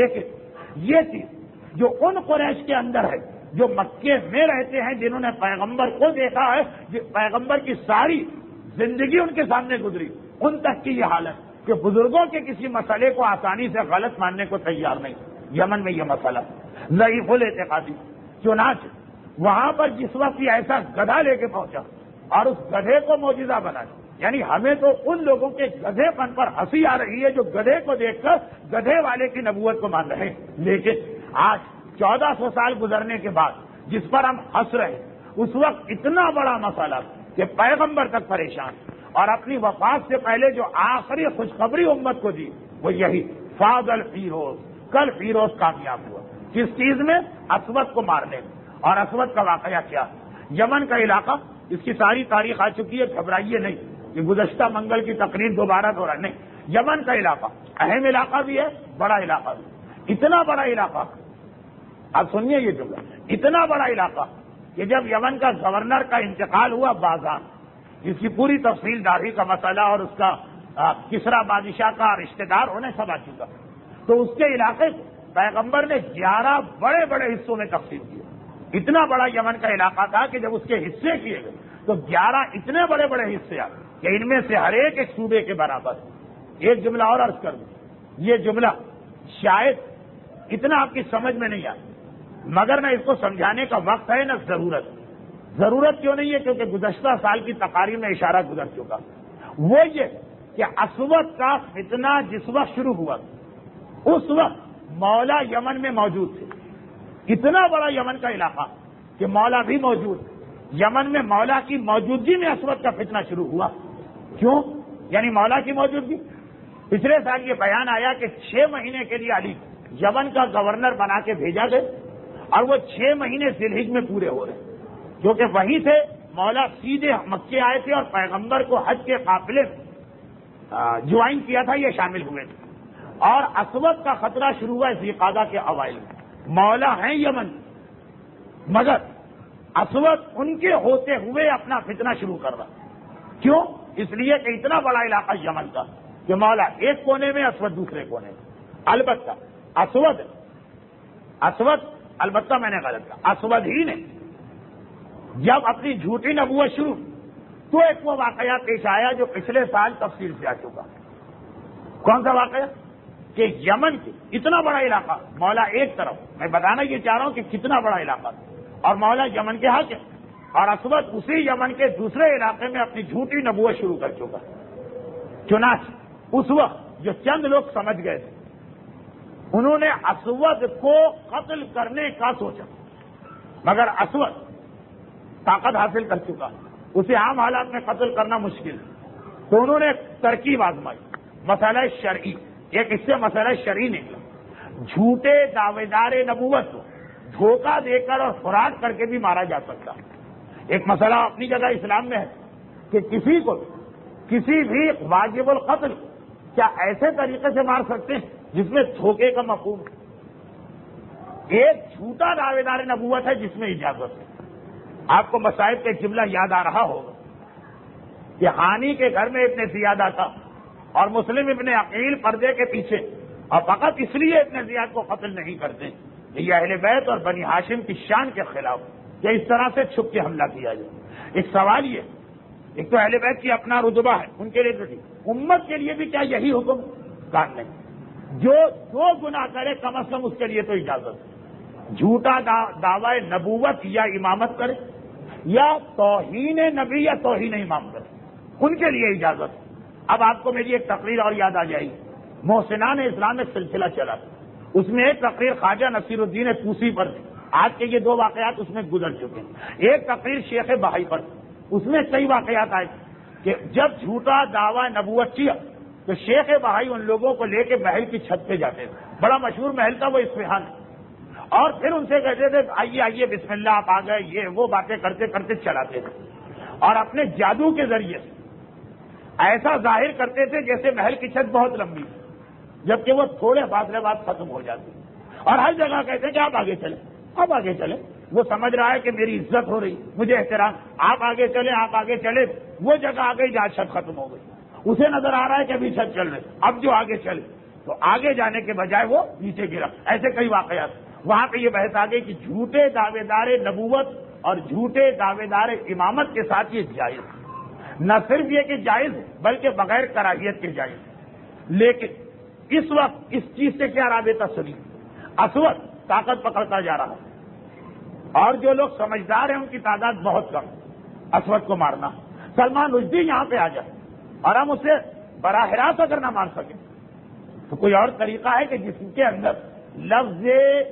لیکن یہ چیز جو ان قریش کے اندر ہے جو مکے میں رہتے ہیں، جنہوں نے پیغمبر کو دیکھا ہے، پیغمبر کی ساری زندگی ان کے سامنے گزری، ان تک کی یہ حالت کہ بزرگوں کے کسی مسئلے کو آسانی سے غلط ماننے کو تیار نہیں. یمن میں یہ مسئلہ ضعیف الاعتقادی. چنانچہ وہاں پر جس وقت یہ ایسا گدھا لے کے پہنچا اور اس گدھے کو معجزہ بنایا، یعنی ہمیں تو ان لوگوں کے گدھے پن پر ہنسی آ رہی ہے جو گدھے کو دیکھ کر گدھے والے کی نبوت کو مان رہے ہیں. لیکن آج 1400 سال گزرنے کے بعد جس پر ہم ہنس رہے ہیں، اس وقت اتنا بڑا مسئلہ کہ پیغمبر تک پریشان اور اپنی وفات سے پہلے جو آخری خوشخبری امت کو دی وہ یہی فاض الفیروز، کل فیروز کامیاب ہوا. کس چیز میں؟ اسود کو مارنے میں. اور اسود کا واقعہ کیا؟ یمن کا علاقہ، اس کی ساری تاریخ آ چکی ہے، گھبرائیے نہیں، یہ گزشتہ منگل کی تقریر دوبارہ دہرا نہیں. یمن کا علاقہ اہم علاقہ بھی ہے، بڑا علاقہ بھی. اتنا بڑا علاقہ، آپ سنیے یہ جملہ، اتنا بڑا علاقہ کہ جب یمن کا گورنر کا انتقال ہوا بازان، جس کی پوری تفصیل داری کا مسئلہ اور اس کا کسرا بادشاہ کا رشتہ دار ہونے سب آ چکا، تو اس کے علاقے کو پیغمبر نے 11 بڑے بڑے حصوں میں تقسیم کیا. اتنا بڑا یمن کا علاقہ تھا کہ جب اس کے حصے کیے گئے تو 11 اتنے بڑے بڑے حصے آئے کہ ان میں سے ہر ایک صوبے کے برابر. ایک جملہ اور عرض کر دوں، یہ جملہ شاید اتنا آپ کی سمجھ میں نہیں آیا مگر نہ اس کو سمجھانے کا وقت ہے نہ ضرورت کیوں نہیں ہے، کیونکہ گزشتہ سال کی تقاریر میں اشارہ گزر چکا. وہ یہ کہ اسود کا فتنہ جس وقت شروع ہوا اس وقت مولا یمن میں موجود تھے. اتنا بڑا یمن کا علاقہ کہ مولا بھی موجود. یمن میں مولا کی موجودگی میں اسود کا فتنہ شروع ہوا. کیوں؟ یعنی مولا کی موجودگی. پچھلے سال یہ بیان آیا کہ 6 مہینے کے لیے علی یمن کا گورنر بنا کے بھیجا گئے اور وہ 6 مہینے ذی الحجہ میں پورے ہو رہے ہیں، کیونکہ وہیں سے مولا سیدھے مکے آئے تھے اور پیغمبر کو حج کے قافلے جوائن کیا تھا، یہ شامل ہوئے تھے. اور اسود کا خطرہ شروع ہوا ذی القعدہ کے اوائل میں. مولا ہیں یمن مگر اسود ان کے ہوتے ہوئے اپنا فتنہ شروع کر رہا. کیوں؟ اس لیے کہ اتنا بڑا علاقہ یمن کا کہ مولا ایک کونے میں، اسود دوسرے کونے میں. البتہ اسود البتہ میں نے غلط کہا، اسود ہی نے جب اپنی جھوٹی نبوت شروع تو ایک وہ واقعہ پیش آیا جو پچھلے سال تفصیل سے آ چکا. کون سا واقعہ؟ کہ یمن کے اتنا بڑا علاقہ، مولا ایک طرف، میں بتانا یہ چاہ رہا ہوں کہ کتنا بڑا علاقہ اور مولا یمن کے حاکم، اور اسود اسی یمن کے دوسرے علاقے میں اپنی جھوٹی نبوت شروع کر چکا. چنانچہ اس وقت جو چند لوگ سمجھ گئے تھے انہوں نے اسود کو قتل کرنے کا سوچا، مگر اسود طاقت حاصل کر چکا، اسے عام حالات میں قتل کرنا مشکل ہے. تو انہوں نے ترکیب آزمائی، مسئلہ شرعی. ایک اس سے مسئلہ شرعی نکلا، جھوٹے دعوے دار نبوت کو دھوکہ دے کر اور فراڈ کر کے بھی مارا جا سکتا. ایک مسئلہ اپنی جگہ اسلام میں ہے کہ کسی کو کسی بھی واجب القتل کیا ایسے طریقے سے مار سکتے ہیں جس میں دھوکے کا مفہوم ہے. ایک جھوٹا دعوے دار نبوت ہے جس میں اجازت ہے. آپ کو مصائب کا ایک جملہ یاد آ رہا ہوگا کہ ہانی کے گھر میں ابن زیادہ تھا اور مسلم ابن عقیل پردے کے پیچھے، اور فقط اس لیے ابن زیاد کو قتل نہیں کرتے کہ یہ اہل بیت اور بنی ہاشم کی شان کے خلاف کہ اس طرح سے چھپ کے حملہ کیا جائے. ایک سوال یہ، ایک تو اہل بیت کی اپنا رتبہ ہے، ان کے لیے تو ٹھیک، امت کے لیے بھی کیا یہی حکم؟ کام نہیں. جو گناہ کرے کم از کم اس کے لیے تو اجازت ہے. جھوٹا دعوی نبوت یا امامت کرے یا توہین نبی یا توہین امام کرے، ان کے لیے اجازت. اب آپ کو میری ایک تقریر اور یاد آ جائے گی. محسنان اسلام میں سلسلہ چلا، اس میں ایک تقریر خواجہ نصیر الدین طوسی پر تھی. آج کے یہ 2 واقعات اس میں گزر چکے ہیں. ایک تقریر شیخ بہائی پر تھی، اس میں کئی واقعات آئے کہ جب جھوٹا دعوی نبوت کیا تو شیخ بہائی ان لوگوں کو لے کے محل کی چھت پہ جاتے تھے. بڑا مشہور محل تھا وہ اصفہان، اور پھر ان سے کہتے تھے آئیے آئیے بسم اللہ آپ آ گئے، یہ وہ باتیں کرتے کرتے چلاتے تھے، اور اپنے جادو کے ذریعے سے ایسا ظاہر کرتے تھے جیسے محل کی چھت بہت لمبی ہے، جبکہ وہ تھوڑے فاصلے بعد ختم ہو جاتی. اور ہر جگہ کہتے کہ آپ آگے چلیں، آپ آگے چلیں. وہ سمجھ رہا ہے کہ میری عزت ہو رہی، مجھے احترام، آپ آگے چلیں آپ آگے چلیں. وہ جگہ آ گئی جہاں چھت ختم ہو گئی، اسے نظر آ رہا ہے کہ ابھی چھت چل رہی، اب جو آگے چلے تو آگے جانے کے بجائے وہ نیچے گرا. ایسے کئی واقعات. وہاں پہ یہ بحث آ گئی کہ جھوٹے دعوے دار نبوت اور جھوٹے دعوے دار امامت کے ساتھ یہ جائز، نہ صرف یہ کہ جائز بلکہ بغیر کراہیت کے جائز. لیکن اس وقت اس چیز سے کیا رابطہ سنی؟ اسود طاقت پکڑتا جا رہا اور جو لوگ سمجھدار ہیں ان کی تعداد بہت کم. اسود کو مارنا، سلمان رشدی یہاں پہ آ جائے اور ہم اسے براہ راست اگر نہ مار سکیں تو کوئی اور طریقہ ہے کہ جس کے اندر لفظ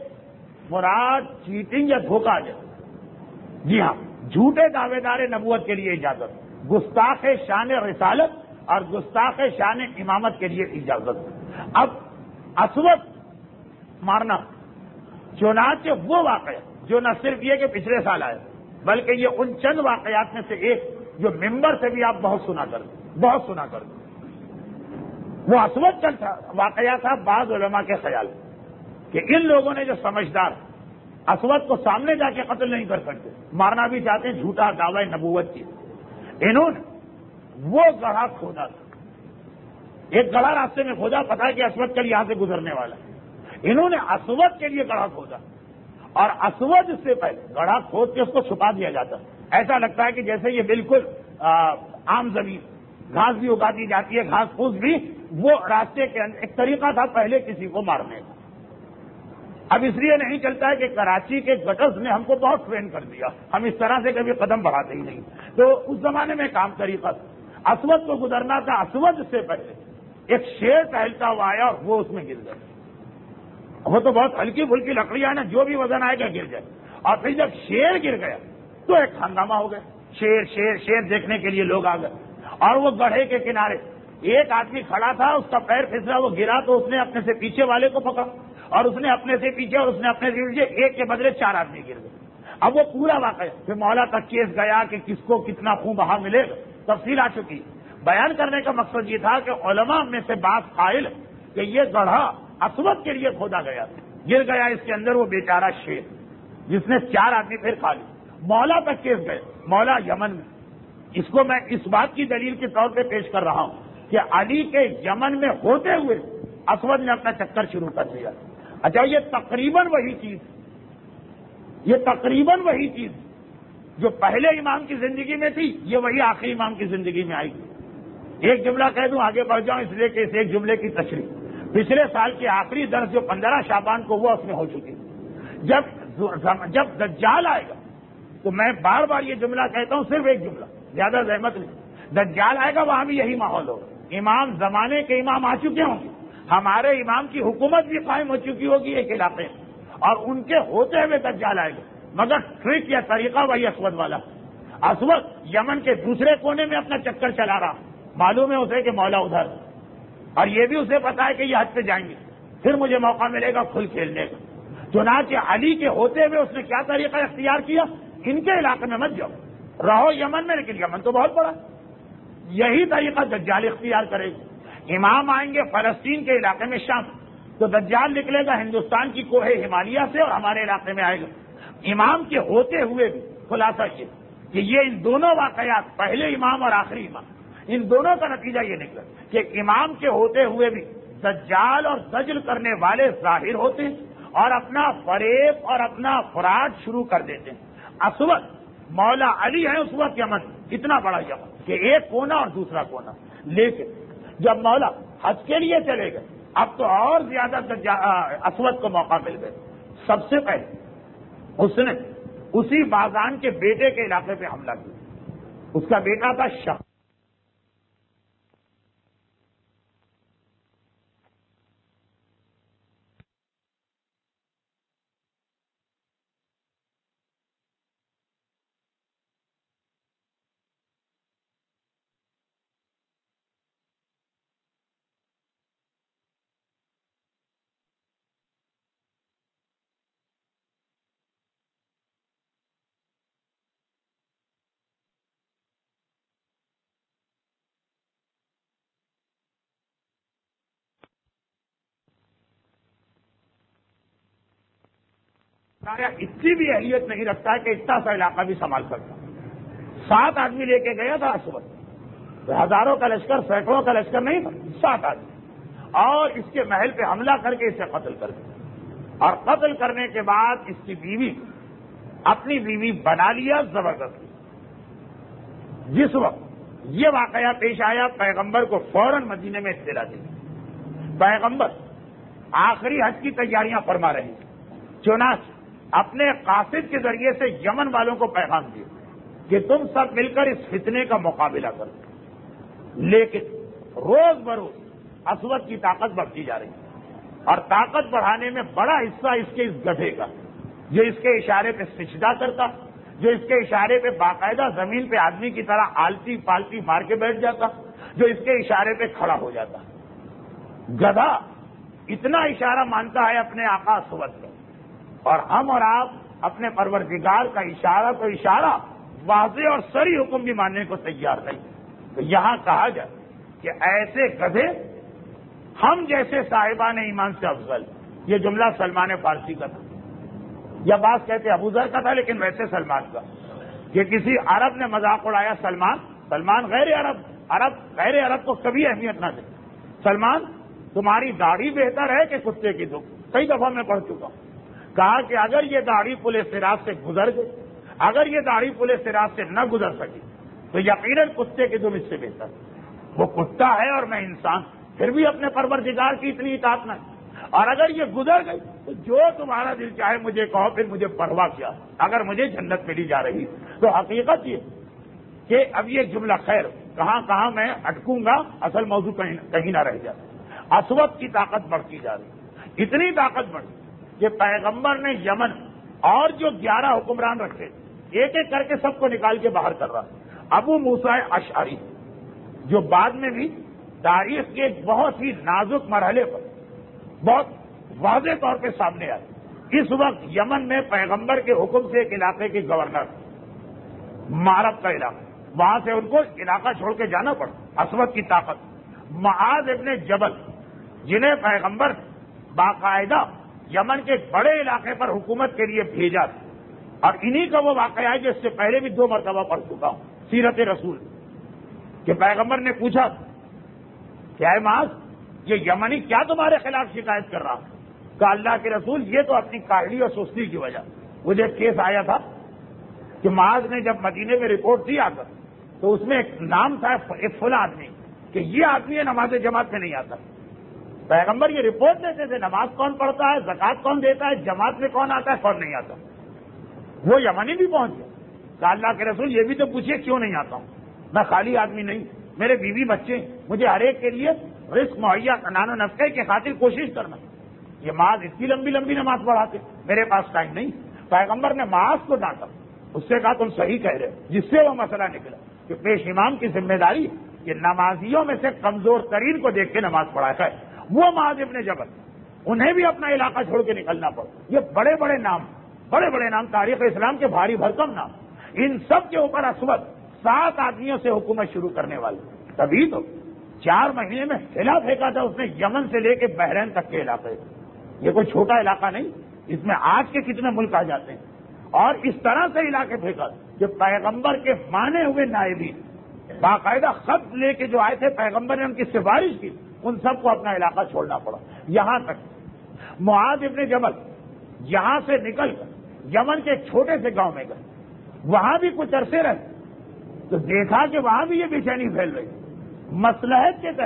مراد چیٹنگ یا دھوکہ آ جائے. جی ہاں، جھوٹے دعوے دار نبوت کے لیے اجازت، گستاخ شان رسالت اور گستاخ شان امامت کے لیے اجازت. اب اسود مارنا چنانچہ وہ واقعہ جو نہ صرف یہ کہ پچھلے سال آئے بلکہ یہ ان چند واقعات میں سے ایک جو ممبر سے بھی آپ بہت سنا کر دیں. وہ اسود کا واقعہ تھا. بعض علماء کے خیال کہ ان لوگوں نے جو سمجھدار اسود کو سامنے جا کے قتل نہیں کر سکتے، مارنا بھی چاہتے ہیں جھوٹا دعوی نبوت کی، انہوں نے وہ گڑھا کھودا تھا. ایک گڑھا راستے میں کھودا، پتا ہے کہ اسود کل یہاں سے گزرنے والا ہے. انہوں نے اسود کے لیے گڑھا کھودا اور اسود سے پہلے گڑھا کھود کے اس کو چھپا دیا جاتا. ایسا لگتا ہے کہ جیسے یہ بالکل عام زمین، گھاس بھی اگا دی جاتی ہے، گھاس پھوس بھی. وہ راستے کے اندر ایک طریقہ تھا پہلے کسی کو مارنے کا. اب اس لیے نہیں چلتا ہے کہ کراچی کے گٹرز نے ہم کو بہت ٹرین کر دیا، ہم اس طرح سے کبھی قدم بڑھاتے ہی نہیں. تو اس زمانے میں کام طریقہ تھا، اسود کو گزرنا تھا. اسود سے پہلے ایک شیر ٹہلتا ہوا آیا اور وہ اس میں گر گیا. وہ تو بہت ہلکی پھلکی لکڑیاں ہے نا، جو بھی وزن آئے گا گر جائے. اور پھر جب شیر گر گیا تو ایک ہنگامہ ہو گیا. شیر شیر شیر دیکھنے کے لیے لوگ آ گئے اور وہ گڑھے کے کنارے ایک آدمی کھڑا تھا، اس کا پیر پھسلا، وہ گرا تو اس نے اپنے سے پیچھے والے کو پکڑا، اور اس نے اپنے سے پیچھے، اور اس نے اپنے سے پیچھے، ایک کے بدلے 4 آدمی گر گئے۔ اب وہ پورا واقعہ پھر مولا تک کیس گیا کہ کس کو کتنا خون بہا ملے گا، تفصیل آ چکی۔ بیان کرنے کا مقصد یہ تھا کہ علماء میں سے بعض قائل کہ یہ گڑھا اسود کے لیے کھودا گیا، گر گیا اس کے اندر وہ بیچارہ شیر جس نے 4 آدمی پھر کھا لی۔ مولا تک کیس گئے، مولا یمن میں۔ اس کو میں اس بات کی دلیل کے طور پہ پیش کر رہا ہوں کہ علی کے یمن میں ہوتے ہوئے اسود نے اپنا چکر شروع کر دیا۔ اچھا، یہ تقریباً وہی چیز جو پہلے امام کی زندگی میں تھی، یہ وہی آخری امام کی زندگی میں آئی گی۔ ایک جملہ کہہ دوں، آگے بڑھ جاؤں اس لیے کہ اس ایک جملے کی تشریح پچھلے سال کے آخری درس جو 15 شعبان کو ہوا، اس میں ہو چکی۔ جب دجال آئے گا تو میں بار بار یہ جملہ کہتا ہوں، صرف ایک جملہ، زیادہ زحمت نہیں۔ دجال آئے گا، وہاں بھی یہی ماحول ہوگا۔ امام زمانے کے امام آ چکے ہوں گے، ہمارے امام کی حکومت بھی قائم ہو چکی ہوگی ایک علاقے میں، اور ان کے ہوتے ہوئے دجال آئے گا، مگر ٹرک یا طریقہ وہی اسود والا۔ اسود یمن کے دوسرے کونے میں اپنا چکر چلا رہا، معلوم ہے اسے کہ مولا ادھر، اور یہ بھی اسے پتا ہے کہ یہ حج پہ جائیں گے، پھر مجھے موقع ملے گا کھل کھیلنے کا۔ چنانچہ علی کے ہوتے ہوئے اس نے کیا طریقہ اختیار کیا؟ ان کے علاقے میں مت جاؤ، رہو یمن میں، لیکن یمن تو بہت بڑا۔ یہی طریقہ دجال اختیار کرے گا۔ امام آئیں گے فلسطین کے علاقے میں شام، تو دجال نکلے گا ہندوستان کی کوہ ہمالیہ سے اور ہمارے علاقے میں آئے گا۔ امام کے ہوتے ہوئے بھی خلاصہ یہ کہ یہ ان دونوں واقعات، پہلے امام اور آخری امام، ان دونوں کا نتیجہ یہ نکلا کہ امام کے ہوتے ہوئے بھی دجال اور دجل کرنے والے ظاہر ہوتے ہیں اور اپنا فریب اور اپنا فراڈ شروع کر دیتے ہیں۔ اسود مولا علی ہے اس وقت یمن، اتنا بڑا یمن کہ ایک کونا اور دوسرا کونا، لیکن جب مولا حج کے لیے چلے گئے، اب تو اور زیادہ اسود کو موقع مل گئے۔ سب سے پہلے اس نے اسی بازان کے بیٹے کے علاقے پہ حملہ کیا۔ اس کا بیٹا تھا شاہ، اتنی بھی اہلیت نہیں رکھتا ہے کہ اتنا سا علاقہ بھی سنبھال سکتا۔ 7 آدمی لے کے گیا تھا اسود، ہزاروں کا لشکر، سینکڑوں کا لشکر نہیں تھا، 7 آدمی، اور اس کے محل پہ حملہ کر کے اسے قتل کر دیا، اور قتل کرنے کے بعد اس کی بیوی، اپنی بیوی بنا لیا زبردستی۔ جس وقت یہ واقعہ پیش آیا، پیغمبر کو فوراً مدینے میں اطلاع دی۔ پیغمبر آخری حج کی تیاریاں فرما رہے ہیں، چنانچہ اپنے قاصد کے ذریعے سے یمن والوں کو پیغام دیا کہ تم سب مل کر اس فتنے کا مقابلہ کرو۔ لیکن روز بروز اسود کی طاقت بڑھتی جا رہی ہے، اور طاقت بڑھانے میں بڑا حصہ اس کے اس گدھے کا، جو اس کے اشارے پہ سجدہ کرتا، جو اس کے اشارے پہ باقاعدہ زمین پہ آدمی کی طرح آلتی پالتی مار کے بیٹھ جاتا، جو اس کے اشارے پہ کھڑا ہو جاتا۔ گدھا اتنا اشارہ مانتا ہے اپنے آقا اسود کا، اور ہم اور آپ اپنے پروردگار کا اشارہ تو اشارہ، واضح اور سری حکم بھی ماننے کو تیار نہیں۔ تو یہاں کہا جائے کہ ایسے گدھے ہم جیسے صاحبان ایمان سے افضل۔ یہ جملہ سلمان فارسی کا تھا، یا بعض کہتے ابو ذر کا تھا، لیکن ویسے سلمان کا، کہ کسی عرب نے مذاق اڑایا، سلمان غیر عرب کو کبھی اہمیت نہ دے، سلمان تمہاری داڑھی بہتر ہے کہ کتے کی دم؟ کئی دفعہ میں پڑھ چکا ہوں۔ کہا کہ اگر یہ داڑھی پل صراط سے گزر گئی، اگر یہ داڑھی پل صراط سے نہ گزر سکی تو یقیناً کتے کی دم اس سے بہتر۔ وہ کتا ہے اور میں انسان، پھر بھی اپنے پروردگار کی اتنی اطاعت نہ، اور اگر یہ گزر گئی تو جو تمہارا دل چاہے مجھے کہو، پھر مجھے پرواہ کیا اگر مجھے جنت ملی جا رہی۔ تو حقیقت یہ کہ اب یہ جملہ، خیر کہاں میں اٹکوں گا، اصل موضوع کہیں نہ رہ جائے۔ اسود کی طاقت بڑھتی جا رہی، اتنی طاقت بڑھی کہ پیغمبر نے یمن اور جو 11 حکمران رکھے، ایک ایک کر کے سب کو نکال کے باہر کر رہا۔ ابو موسیٰ اشعری جو بعد میں بھی تاریخ کے ایک بہت ہی نازک مرحلے پر بہت واضح طور پہ سامنے آئی۔ اس وقت یمن میں پیغمبر کے حکم سے ایک علاقے کے گورنر، معرب کا علاقہ، وہاں سے ان کو علاقہ چھوڑ کے جانا پڑا، اسود کی طاقت۔ معاذ ابن جبل، جنہیں پیغمبر باقاعدہ یمن کے ایک بڑے علاقے پر حکومت کے لیے بھیجا تھا، اور انہی کا وہ واقعہ ہے جو اس سے پہلے بھی 2 مرتبہ پڑھ چکا ہوں سیرت رسول، کہ پیغمبر نے پوچھا کہ اے معاذ، یہ یمنی کیا تمہارے خلاف شکایت کر رہا؟ کہا اللہ کے رسول، یہ تو اپنی کاہلی اور سستی کی وجہ۔ مجھے ایک کیس آیا تھا کہ معاذ نے جب مدینے میں رپورٹ دی آ کر، تو اس میں ایک نام تھا، ایک فلاں آدمی، کہ یہ آدمی ہے نماز جماعت میں نہیں آتا۔ پیغمبر یہ رپورٹ دیتے تھے، نماز کون پڑھتا ہے، زکات کون دیتا ہے، جماعت میں کون آتا ہے، کون نہیں آتا۔ وہ یمنی بھی پہنچ گئے، کہا اللہ کے رسول یہ بھی تو پوچھیے کیوں نہیں آتا ہوں، میں خالی آدمی نہیں، میرے بیوی بچے ہیں، مجھے ہر ایک کے لیے رزق مہیا نان و نفقے کی خاطر کوشش کرنا۔ یہ معاذ اتنی لمبی لمبی نماز پڑھاتے، میرے پاس ٹائم نہیں۔ پیغمبر نے معاذ کو ڈانٹا، اس سے کہا تم صحیح کہہ رہے ہو، جس سے وہ مسئلہ نکلا کہ پیش امام کی ذمہ داری یہ نمازیوں میں سے کمزور ترین کو دیکھ کے نماز پڑھا ہے۔ وہ معاذ ابن جبل، انہیں بھی اپنا علاقہ چھوڑ کے نکلنا پڑا۔ یہ بڑے بڑے نام تاریخ اسلام کے بھاری بھرکم نام، ان سب کے اوپر اسود 7 آدمیوں سے حکومت شروع کرنے والے۔ تبھی تو 4 مہینے میں ہلا پھینکا تھا اس نے یمن سے لے کے بحرین تک کے علاقے۔ یہ کوئی چھوٹا علاقہ نہیں، اس میں آج کے کتنے ملک آ جاتے ہیں۔ اور اس طرح سے علاقے پھینکا کہ پیغمبر کے مانے ہوئے نائبین باقاعدہ خط لے کے جو آئے تھے، پیغمبر نے ان کی سفارش کی، ان سب کو اپنا علاقہ چھوڑنا پڑا۔ یہاں تک معاذ ابن جبل یہاں سے نکل کر یمن کے ایک چھوٹے سے گاؤں میں گئے، وہاں بھی کچھ عرصے رہے تو دیکھا کہ وہاں بھی یہ بے چینی پھیل رہی۔ مصلحت کے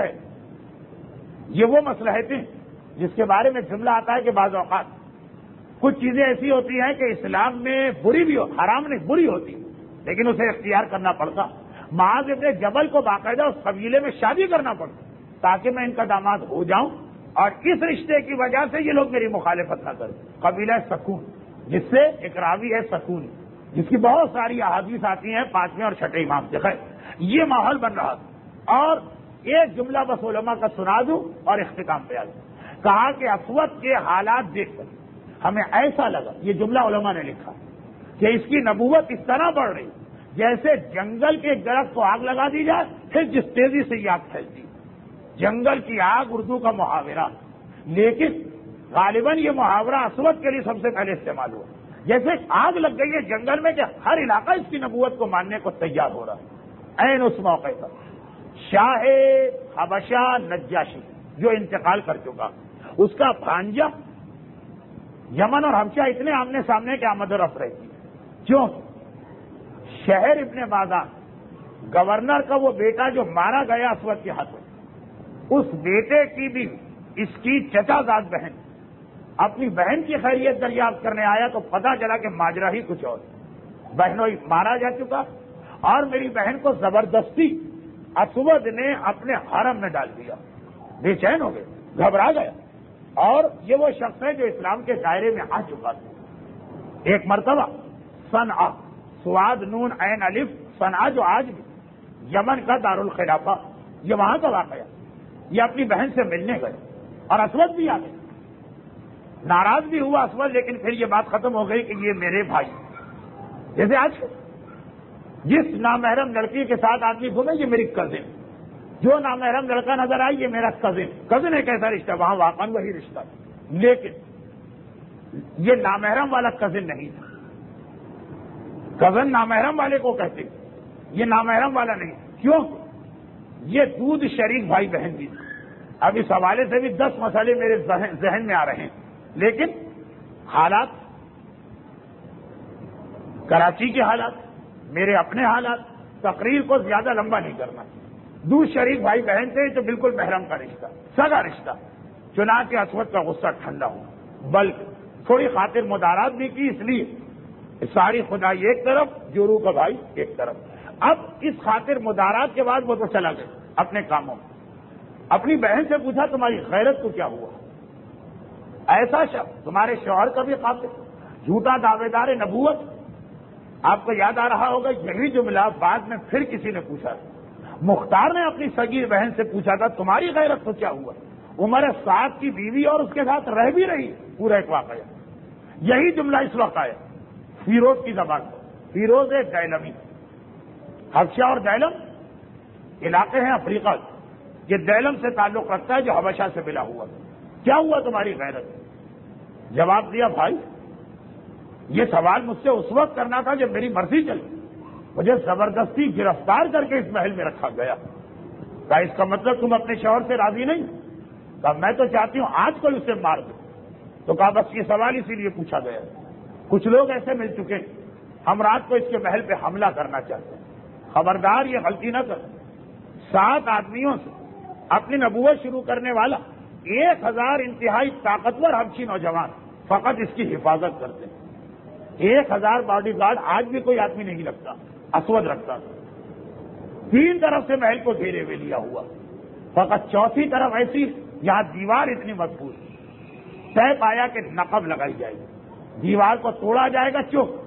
تحت، یہ وہ مصلحتیں جس کے بارے میں جملہ آتا ہے کہ بعض اوقات کچھ چیزیں ایسی ہوتی ہیں کہ اسلام میں بری بھی حرام نہیں، بری ہوتی، لیکن اسے اختیار کرنا پڑتا۔ معاذ ابن جبل کو باقاعدہ اس قبیلے میں شادی کرنا پڑتا تاکہ میں ان کا داماد ہو جاؤں، اور اس رشتے کی وجہ سے یہ لوگ میری مخالفت نہ کریں۔ قبیلہ سکون، جس سے ایک راوی ہے سکون، جس کی بہت ساری احادیث آتی ہیں 5ویں اور 6ٹھے امام سے۔ خیر، یہ ماحول بن رہا تھا، اور ایک جملہ بس علماء کا سنا دوں اور اختتام پہ آ جاؤں۔ کہا کہ اسود کے حالات دیکھ کر ہمیں ایسا لگا، یہ جملہ علماء نے لکھا، کہ اس کی نبوت اس طرح بڑھ رہی جیسے جنگل کے درخت کو آگ لگا دی جائے، پھر جس تیزی سے یہ آگ پھیلتی۔ جنگل کی آگ اردو کا محاورہ، لیکن غالباً یہ محاورہ اسود کے لیے سب سے پہلے استعمال ہوا۔ جیسے آگ لگ گئی ہے جنگل میں کہ ہر علاقہ اس کی نبوت کو ماننے کو تیار ہو رہا ہے۔ عین اس موقع پر شاہ حبشہ نجاشی جو انتقال کر چکا، اس کا بھانجا یمن اور حبشہ اتنے آمنے سامنے کے آمد و رفت رہتی، کیوں؟ شہر ابن بازان گورنر کا وہ بیٹا جو مارا گیا اسود کے ہاتھوں، اس بیٹے کی بھی اس کی چچا زاد بہن اپنی بہن کی خیریت دریافت کرنے آیا تو پتہ چلا کہ ماجرا ہی کچھ اور، بہنوں مارا جا چکا، اور میری بہن کو زبردستی اسود نے اپنے حرم میں ڈال دیا۔ بے چین ہو گئے، گھبرا گیا، اور یہ وہ شخص ہے جو اسلام کے دائرے میں آ چکا تھا۔ ایک مرتبہ صنعا، سواد نون عین الف، صنعا جو آج بھی یمن کا دارالخلافہ، یہ وہاں کا واقعہ، یہ اپنی بہن سے ملنے گئے اور اسود بھی آ گئے۔ ناراض بھی ہوا اسود، لیکن پھر یہ بات ختم ہو گئی کہ یہ میرے بھائی، جیسے آج جس نامحرم لڑکی کے ساتھ آدمی گھومے یہ میری کزن، جو نامحرم لڑکا نظر آئی یہ میرا کزن ایک ایسا رشتہ، وہاں واقعا وہی رشتہ، لیکن یہ نامحرم والا کزن نہیں تھا۔ کزن نامحرم والے کو کہتے، یہ نامحرم والا نہیں، کیوں؟ یہ دودھ شریک بھائی بہن بھی تھے۔ اب اس حوالے سے بھی 10 مسئلے میرے ذہن میں آ رہے ہیں، لیکن حالات، کراچی کے حالات، میرے اپنے حالات، تقریر کو زیادہ لمبا نہیں کرنا۔ دودھ شریک بھائی بہن تھے تو بالکل محرم کا رشتہ، سگا رشتہ، چنانچہ اسود کا غصہ ٹھنڈا ہوا، بلکہ تھوڑی خاطر مدارات بھی کی، اس لیے ساری خدائی ایک طرف، جورو کا بھائی ایک طرف۔ اب اس خاطر مدارات کے بعد وہ تو چلا گیا اپنے کاموں میں۔ اپنی بہن سے پوچھا تمہاری غیرت کو کیا ہوا؟ ایسا شخص تمہارے شوہر کا بھی قاتل، جھوٹا دعوے دار نبوت۔ آپ کو یاد آ رہا ہوگا یہی جملہ بعد میں پھر کسی نے پوچھا، مختار نے اپنی سگی بہن سے پوچھا تھا تمہاری غیرت تو کیا ہوا؟ عمر سعد کی بیوی اور اس کے ساتھ رہ بھی رہی، پورا ایک واقعہ. یہی جملہ اس وقت آیا فیروز کی زبان پر. فیروز دیلمی، حبشہ اور دیلم علاقے ہیں افریقہ، یہ دیلم سے تعلق رکھتا ہے جو حبشہ سے ملا ہوا. کیا ہوا تمہاری غیرت؟ جواب دیا بھائی یہ سوال مجھ سے اس وقت کرنا تھا جب میری مرضی چلی، مجھے زبردستی گرفتار کر کے اس محل میں رکھا گیا. کہا اس کا مطلب تم اپنے شوہر سے راضی نہیں؟ کہا میں تو چاہتی ہوں آج کل اسے مار دوں. تو کہا بس یہ سوال اسی لیے پوچھا گیا. کچھ لوگ ایسے مل چکے ہم رات کو اس کے محل پہ حملہ کرنا چاہتے ہیں، خبردار یہ غلطی نہ کر. 7 آدمیوں سے اپنی نبوت شروع کرنے والا 1000 انتہائی طاقتور حبشی نوجوان فقط اس کی حفاظت کرتے ہیں. 1000 باڈی گارڈ آج بھی کوئی آدمی نہیں لگتا، اسود رکھتا تھا. 3 طرف سے محل کو گھیرے ہوئے لیا ہوا، فقط چوتھی طرف ایسی یہاں دیوار اتنی مضبوط طے پایا کہ نقب لگائی جائے گی، دیوار کو توڑا جائے گا. چپ.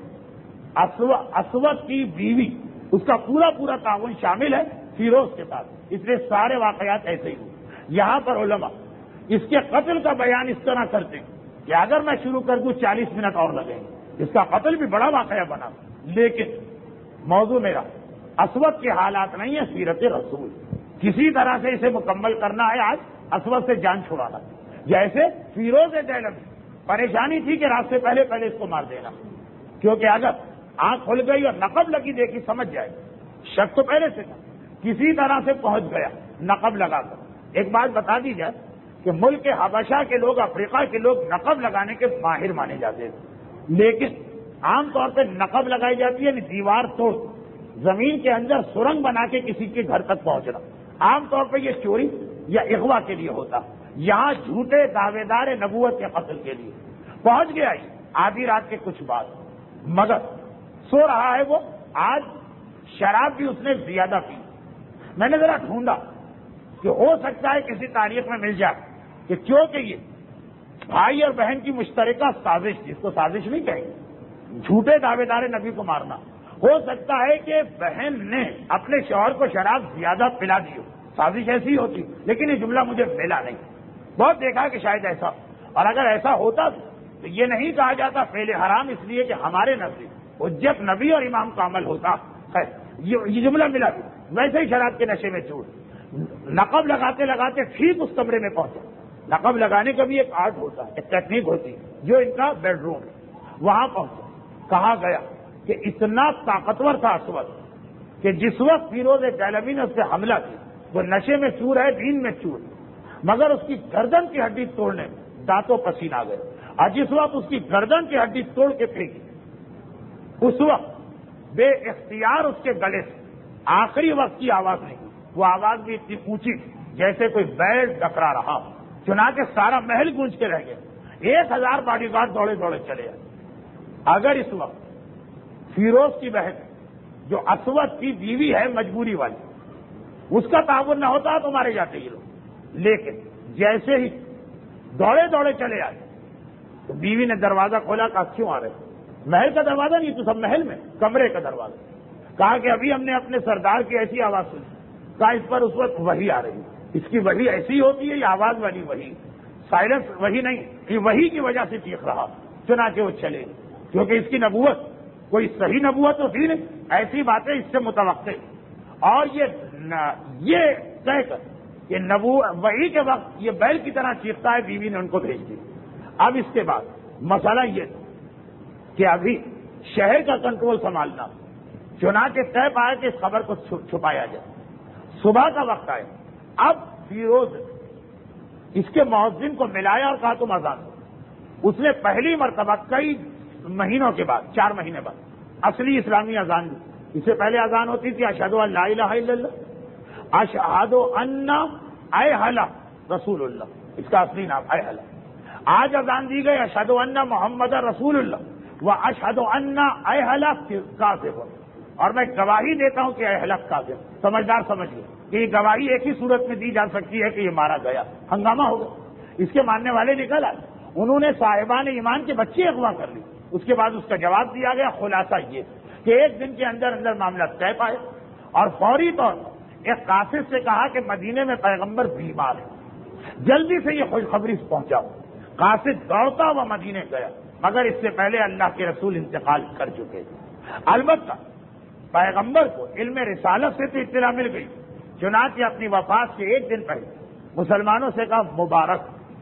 اسود کی بیوی اس کا پورا تعاون شامل ہے فیروز کے ساتھ، اس لیے سارے واقعات ایسے ہی ہوئے. یہاں پر علماء اس کے قتل کا بیان اس طرح کرتے ہیں کہ اگر میں شروع کر دوں 40 منٹ اور لگیں گے. اس کا قتل بھی بڑا واقعہ بنا، لیکن موضوع میرا اسود کے حالات نہیں ہے، سیرت رسول. کسی طرح سے اسے مکمل کرنا ہے، آج اسود سے جان چھڑانا. جیسے فیروز دیلمی پریشانی تھی کہ رات سے پہلے اس کو مار دینا، کیونکہ اگر آنکھ کھل گئی اور نقب لگی دیکھی سمجھ جائے. شک تو پہلے سے تھا، کسی طرح سے پہنچ گیا نقب لگا کر. ایک بات بتا دی جائے کہ ملک حبشہ کے لوگ، افریقہ کے لوگ نقب لگانے کے ماہر مانے جاتے تھے، لیکن عام طور پہ نقب لگائی جاتی ہے دیوار توڑ زمین کے اندر سرنگ بنا کے کسی کے گھر تک پہنچنا. عام طور پہ یہ چوری یا اغوا کے لیے ہوتا. یہاں جھوٹے دعوے دار نبوت کے قتل کے لیے پہنچ گیا آدھی رات کے کچھ بعد، مگر سو رہا ہے وہ. آج شراب بھی اس نے زیادہ پی. میں نے ذرا ڈھونڈا کہ ہو سکتا ہے کسی تاریخ میں مل جائے کہ کیونکہ یہ بھائی اور بہن کی مشترکہ سازش، جس کو سازش نہیں کہیں گے، جھوٹے دعوے دار نبی کو مارنا، ہو سکتا ہے کہ بہن نے اپنے شوہر کو شراب زیادہ پلا دی ہو. سازش ایسی ہوتی، لیکن یہ جملہ مجھے ملا نہیں. بہت دیکھا کہ شاید ایسا، اور اگر ایسا ہوتا تو یہ نہیں کہا جاتا فعل حرام، اس لیے کہ ہمارے نزدیک حجت نبی اور امام کا عمل ہوتا ہے. یہ جملہ ملا. ویسے ہی شراب کے نشے میں چور نقب لگاتے لگاتے ٹھیک اس کمرے میں پہنچا. نقب لگانے کا بھی ایک آرٹ ہوتا ہے، ایک ٹیکنیک ہوتی ہے، جو ان کا بیڈ روم ہے. وہاں پہنچا. کہا گیا کہ اتنا طاقتور تھا اسود کہ جس وقت فیروز دیلمی نے اس سے حملہ کیا، وہ نشے میں چور ہے، دین میں چور، مگر اس کی گردن کی ہڈی توڑنے میں دانتوں پسینہ آ گئے. اور جس وقت اس کی گردن کی ہڈی توڑ کے پھینکی، اس وقت بے اختیار اس کے گلے سے آخری وقت کی آواز نہیں، وہ آواز بھی اتنی اونچی جیسے کوئی بیل ڈکرا رہا، چنانچہ سارا محل گونج کے رہ گیا. 1000 باڈی گارڈ دوڑے دوڑے چلے آئے. اگر اس وقت فیروز کی بہن جو اسود کی بیوی ہے مجبوری والی، اس کا تعاون نہ ہوتا تو مارے جاتے یہ لوگ. لیکن جیسے ہی دوڑے دوڑے چلے آئے تو بیوی نے دروازہ کھولا. کہا کیوں آ رہے؟ محل کا دروازہ نہیں تو سب محل میں، کمرے کا دروازہ. کہا کہ ابھی ہم نے اپنے سردار کی ایسی آواز سنی. کہا اس پر اس وقت وحی آ رہی، اس کی وحی ایسی ہوتی ہے، یہ آواز والی وحی، سائلنس وحی نہیں، یہ وحی کی وجہ سے چیخ رہا. چنانچہ وہ چلے، کیونکہ اس کی نبوت کوئی صحیح نبوت تو تھی نہیں، ایسی باتیں اس سے متوقع. اور یہ طے کر کہ وحی کے وقت یہ بیل کی طرح چیختا ہے، بیوی نے ان کو بھیج دی. اب اس کے بعد مسئلہ یہ کہ ابھی شہر کا کنٹرول سنبھالنا، چنانچہ طے پایا کہ اس خبر کو چھپایا جائے. صبح کا وقت آئے. اب فیروز اس کے مؤذن کو ملایا اور کہا تم اذان دو. اس نے پہلی مرتبہ کئی مہینوں کے بعد، 4 مہینے بعد اصلی اسلامی اذان دی. اس سے پہلے اذان ہوتی تھی اشہد ان لا الہ الا اللہ، اشہد ان اے حلا رسول اللہ، اس کا اصلی نام اے حلا. آج اذان دی گئی اشہد ان محمد رسول اللہ و اشہد ان اے حلا کاذب، اور میں گواہی دیتا ہوں کہ اے حلا کاذب. سمجھدار سمجھ گئے کہ یہ گواہی ایک ہی صورت میں دی جا سکتی ہے کہ یہ مارا گیا. ہنگامہ ہوگا. اس کے ماننے والے نکل آئے. انہوں نے صاحبان ایمان کے بچے اغوا کر لی. اس کے بعد اس کا جواب دیا گیا. خلاصہ یہ کہ ایک دن کے اندر اندر معاملہ طے پائے اور فوری طور پر ایک قاصد سے کہا کہ مدینے میں پیغمبر بیمار ہے، جلدی سے یہ خوشخبری پہنچاؤ۔ قاصد دوڑتا ہوا مدینے گیا، مگر اس سے پہلے اللہ کے رسول انتقال کر چکے تھے۔ البتہ پیغمبر کو علم رسالت سے تو اطلاع مل گئی، چنانچہ اپنی وفات سے ایک دن پہلے مسلمانوں سے کہا مبارک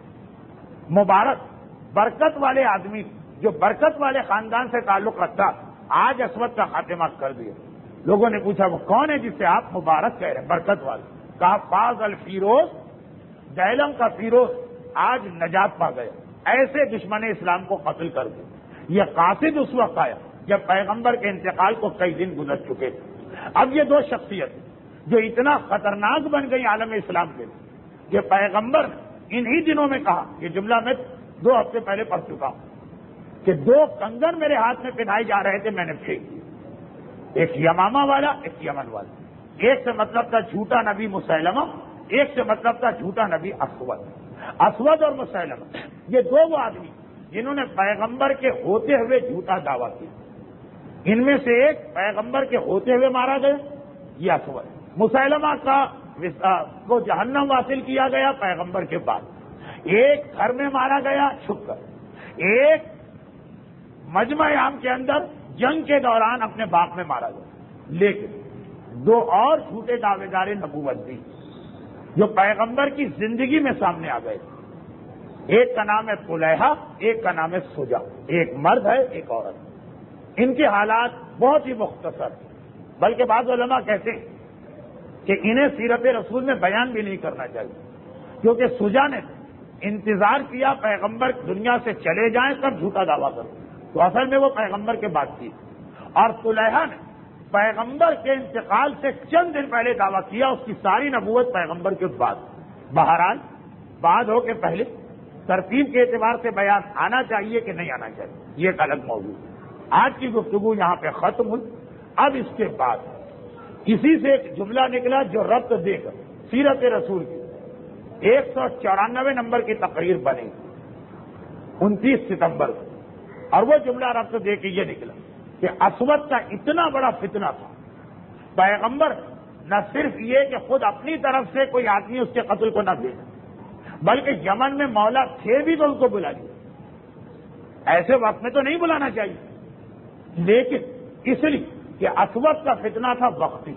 مبارک، برکت والے آدمی جو برکت والے خاندان سے تعلق رکھتا آج اسود کا خاتمہ کر دیا۔ لوگوں نے پوچھا وہ کون ہے جس سے آپ مبارک کہہ رہے ہیں؟ برکت والے۔ کہا فاز الفیروز، دیلم کا فیروز آج نجات پا گیا، ایسے دشمن اسلام کو قتل کر دیا۔ یہ قاصد اس وقت آیا جب پیغمبر کے انتقال کو کئی دن گزر چکے تھے۔ اب یہ دو شخصیت جو اتنا خطرناک بن گئی عالم اسلام کے لیے، یہ پیغمبر انہی دنوں میں کہا، یہ جملہ میں 2 ہفتے پہلے پڑھ چکا ہوں کہ 2 کنگن میرے ہاتھ میں پہنائے جا رہے تھے، میں نے پھینک دیے، ایک یمامہ والا ایک یمن والا۔ ایک سے مطلب تھا جھوٹا نبی مسیلمہ، ایک سے مطلب تھا جھوٹا نبی اسود اور مسیلمہ، یہ 2 وہ آدمی جنہوں نے پیغمبر کے ہوتے ہوئے جھوٹا دعویٰ کیا۔ ان میں سے ایک پیغمبر کے ہوتے ہوئے مارا گیا، یہ اسود۔ مسیلمہ کو جہنم واصل کیا گیا پیغمبر کے بعد، ایک گھر میں مارا گیا چھپ کر، ایک مجمع عام کے اندر جنگ کے دوران اپنے باپ میں مارا گیا۔ لیکن 2 اور جھوٹے دعوے دار نبوت بھی جو پیغمبر کی زندگی میں سامنے آ گئے، ایک کا نام ہے طلیحہ، ایک کا نام ہے سجا، ایک مرد ہے ایک عورت۔ ان کے حالات بہت ہی مختصر، بلکہ بعض علماء کہتے ہیں کہ انہیں سیرت رسول میں بیان بھی نہیں کرنا چاہیے، کیونکہ سجا نے انتظار کیا پیغمبر دنیا سے چلے جائیں تب جھوٹا دعویٰ کرو، تو اصل میں وہ پیغمبر کے بعد کی، اور طلیحہ نے پیغمبر کے انتقال سے چند دن پہلے دعویٰ کیا، اس کی ساری نبوت پیغمبر کے بعد۔ بہرحال بعد ہو کے پہلے ترتیب کے اعتبار سے بیان آنا چاہیے کہ نہیں آنا چاہیے، یہ ایک الگ موضوع ہے۔ آج کی گفتگو یہاں پہ ختم ہوئی۔ اب اس کے بعد کسی سے ایک جملہ نکلا جو ربط دے کر سیرت رسول کی 194 نمبر کی تقریر بنی 29 ستمبر کو، اور وہ جملہ ربط دے کے یہ نکلا کہ اسود کا اتنا بڑا فتنہ تھا، پیغمبر نہ صرف یہ کہ خود اپنی طرف سے کوئی آدمی اس کے قتل کو نہ دے، بلکہ یمن میں مولا تھے بھی تو ان کو بلا لیا۔ ایسے وقت میں تو نہیں بلانا چاہیے، لیکن اس لیے کہ اسود کا فتنہ تھا وقتی،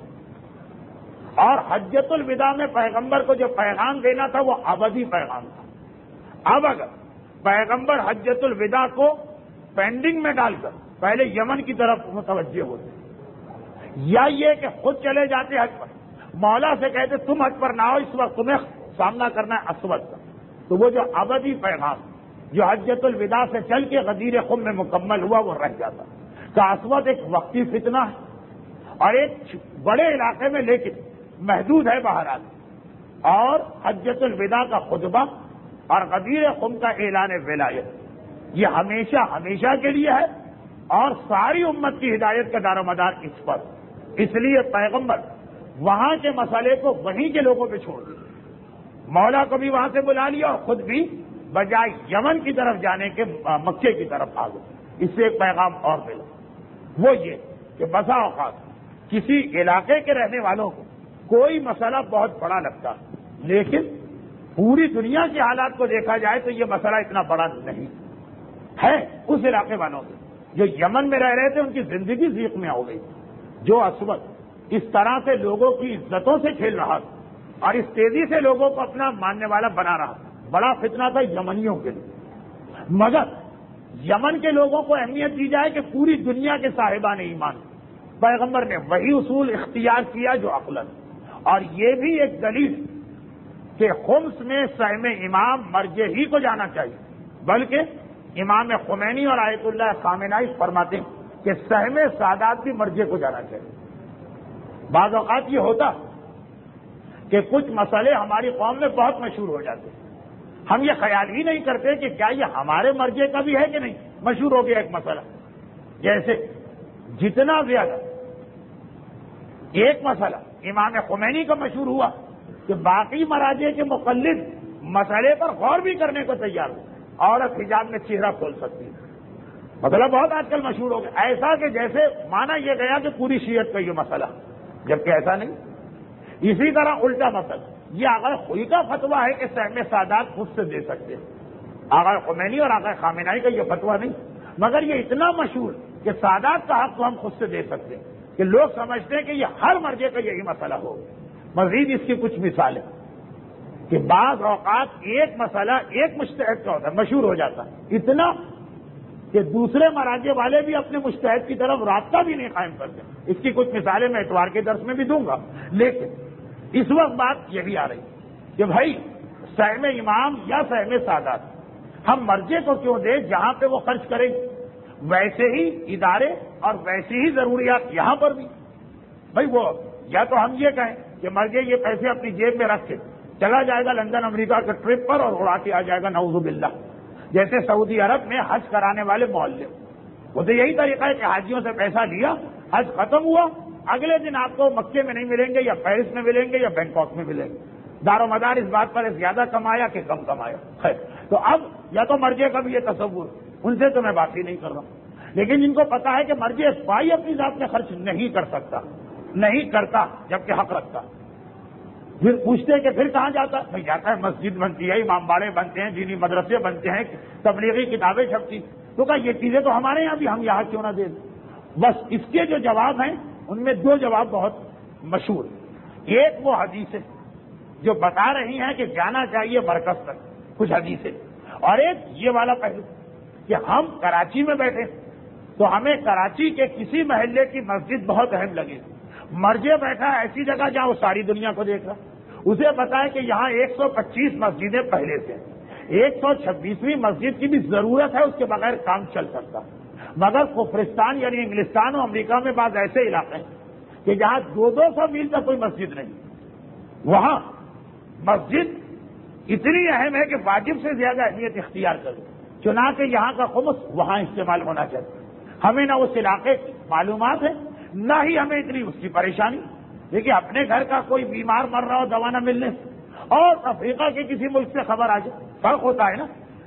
اور حجۃ الوداع میں پیغمبر کو جو پیغام دینا تھا وہ ابدی پیغام تھا۔ اب اگر پیغمبر حجۃ الوداع کو پینڈنگ میں ڈال کر پہلے یمن کی طرف متوجہ ہوتے، یا یہ کہ خود چلے جاتے حج پر، مولا سے کہتے تم حج پر نہ ہو، اس وقت تمہیں سامنا کرنا ہے اسود کا، تو وہ جو ابدی پیغام جو حجۃ الوداع سے چل کے غدیر خم میں مکمل ہوا وہ رہ جاتا۔ کہ اسود ایک وقتی فتنہ ہے اور ایک بڑے علاقے میں لیکن محدود ہے بہرحال، اور حجۃ الوداع کا خطبہ اور غدیر خم کا اعلان ولایت یہ ہمیشہ ہمیشہ کے لیے ہے، اور ساری امت کی ہدایت کا دار و مدار اس پر، اس لیے پیغمبر وہاں کے مسئلے کو وہیں کے لوگوں پہ چھوڑ دیا، مولا کو بھی وہاں سے بلا لیا اور خود بھی بجائے یمن کی طرف جانے کے مکے کی طرف آ گئے۔ اس سے ایک پیغام اور ملا، وہ یہ کہ بسا اوقات کسی علاقے کے رہنے والوں کو کوئی مسئلہ بہت بڑا لگتا ہے، لیکن پوری دنیا کے حالات کو دیکھا جائے تو یہ مسئلہ اتنا بڑا نہیں ہے۔ اس علاقے والوں کو جو یمن میں رہ رہے تھے ان کی زندگی ضیق میں ہو گئی، جو اسود اس طرح سے لوگوں کی عزتوں سے کھیل رہا تھا اور اس تیزی سے لوگوں کو اپنا ماننے والا بنا رہا تھا، بڑا فتنہ تھا یمنیوں کے لیے۔ مگر یمن کے لوگوں کو اہمیت دی جائے کہ پوری دنیا کے صاحبان ایمان، پیغمبر نے وہی اصول اختیار کیا جو عقلاً، اور یہ بھی ایک دلیل کہ خمس میں سہم امام مرجع ہی کو جانا چاہیے، بلکہ امام خمینی اور آیت اللہ خامنائی فرماتے ہیں کہ سہم سادات بھی مرجع کو جانا چاہیے۔ بعض اوقات یہ ہوتا کہ کچھ مسئلے ہماری قوم میں بہت مشہور ہو جاتے ہیں، ہم یہ خیال ہی نہیں کرتے کہ کیا یہ ہمارے مرجع کا بھی ہے کہ نہیں، مشہور ہو گیا ایک مسئلہ، جیسے جتنا زیادہ ایک مسئلہ امام خمینی کا مشہور ہوا کہ باقی مراجع کے مقلد مسئلے پر غور بھی کرنے کو تیار ہو، عورت حجاب میں چہرہ کھول سکتی ہے، مطلب بہت آج کل مشہور ہو گیا، ایسا کہ جیسے مانا یہ گیا کہ پوری شیعت کا یہ مسئلہ، جبکہ ایسا نہیں۔ اسی طرح الٹا مسئلہ، یہ آقا خوئی کا فتویٰ ہے کہ سہم سادات خود سے دے سکتے ہیں، آقا خمینی اور آقا خامنہئی کا یہ فتویٰ نہیں، مگر یہ اتنا مشہور کہ سادات کا حق تو ہم خود سے دے سکتے ہیں کہ لوگ سمجھتے ہیں کہ یہ ہر مرجے کا یہی مسئلہ ہوگا۔ مزید اس کی کچھ مثالیں کہ بعض اوقات ایک مسئلہ ایک مجتہد کا ہوتا ہے، مشہور ہو جاتا ہے اتنا کہ دوسرے مراجع والے بھی اپنے مجتہد کی طرف رابطہ بھی نہیں قائم کرتے۔ اس کی کچھ مثالیں میں اتوار کے درس میں بھی دوں گا، لیکن اس وقت بات یہ بھی آ رہی کہ بھائی سہم امام یا سہم سادات ہم مرجع کو کیوں دیں جہاں پہ وہ خرچ کریں گے، ویسے ہی ادارے اور ویسی ہی ضروریات یہاں پر بھی۔ بھائی وہ یا تو ہم یہ کہیں کہ مرجع یہ پیسے اپنی جیب میں رکھ کے چلا جائے گا لندن امریکہ کے ٹرپ پر اور اڑا کے آ جائے گا نعوذ باللہ، جیسے سعودی عرب میں حج کرانے والے محلے، وہ تو یہی طریقہ ہے کہ حاجیوں سے پیسہ لیا، حج ختم ہوا، اگلے دن آپ کو مکے میں نہیں ملیں گے یا پیرس میں ملیں گے یا بینکاک میں ملیں گے، دار و مدار اس بات پر زیادہ کمایا کہ کم کمایا۔ خیر تو اب یا تو مرجع کا بھی یہ تصور، ان سے تو میں بات ہی نہیں کر رہا ہوں، لیکن جن کو پتا ہے کہ مرجع پائی اپنی ذات میں خرچ نہیں کر سکتا، نہیں کرتا جبکہ حق رکھتا، پھر پوچھتے کہ پھر کہاں جاتا؟ بھائی جاتا ہے مسجد بنتی ہے، امام باڑے بنتے ہیں، دینی مدرسے بنتے ہیں، تبلیغی کتابیں چھپتی، تو کہا یہ چیزیں تو ہمارے یہاں بھی، ہم یہاں کیوں نہ دیں؟ بس اس کے جو جواب ہیں ان میں دو جواب بہت مشہور، ایک وہ حدیثیں جو بتا رہی ہیں کہ جانا چاہیے مرکز تک، کچھ حدیثیں، اور ایک یہ والا پہلو کہ ہم کراچی میں بیٹھے تو ہمیں کراچی کے کسی محلے کی مسجد بہت اہم لگے، مرجع بیٹھا ایسی جگہ جہاں وہ ساری دنیا کو دیکھ رہا، اسے پتا ہے کہ یہاں 125 مسجدیں پہلے سے، 126ویں مسجد کی بھی ضرورت ہے، اس کے بغیر کام چل سکتا، مگر کفرستان یعنی انگلستان اور امریکہ میں بعض ایسے علاقے ہیں کہ جہاں 200 میل تک کوئی مسجد نہیں، وہاں مسجد اتنی اہم ہے کہ واجب سے زیادہ اہمیت اختیار کرے، چنانچہ یہاں کا خمس وہاں استعمال ہونا چاہیے۔ ہمیں نہ اس علاقے کی معلومات ہے، نہ ہی ہمیں اتنی اس کی پریشانی، دیکھیے اپنے گھر کا کوئی بیمار مر رہا ہو دوا نہ ملنے سے، اور افریقہ کے کسی ملک سے خبر آ جائے، فرق ہوتا ہے نا۔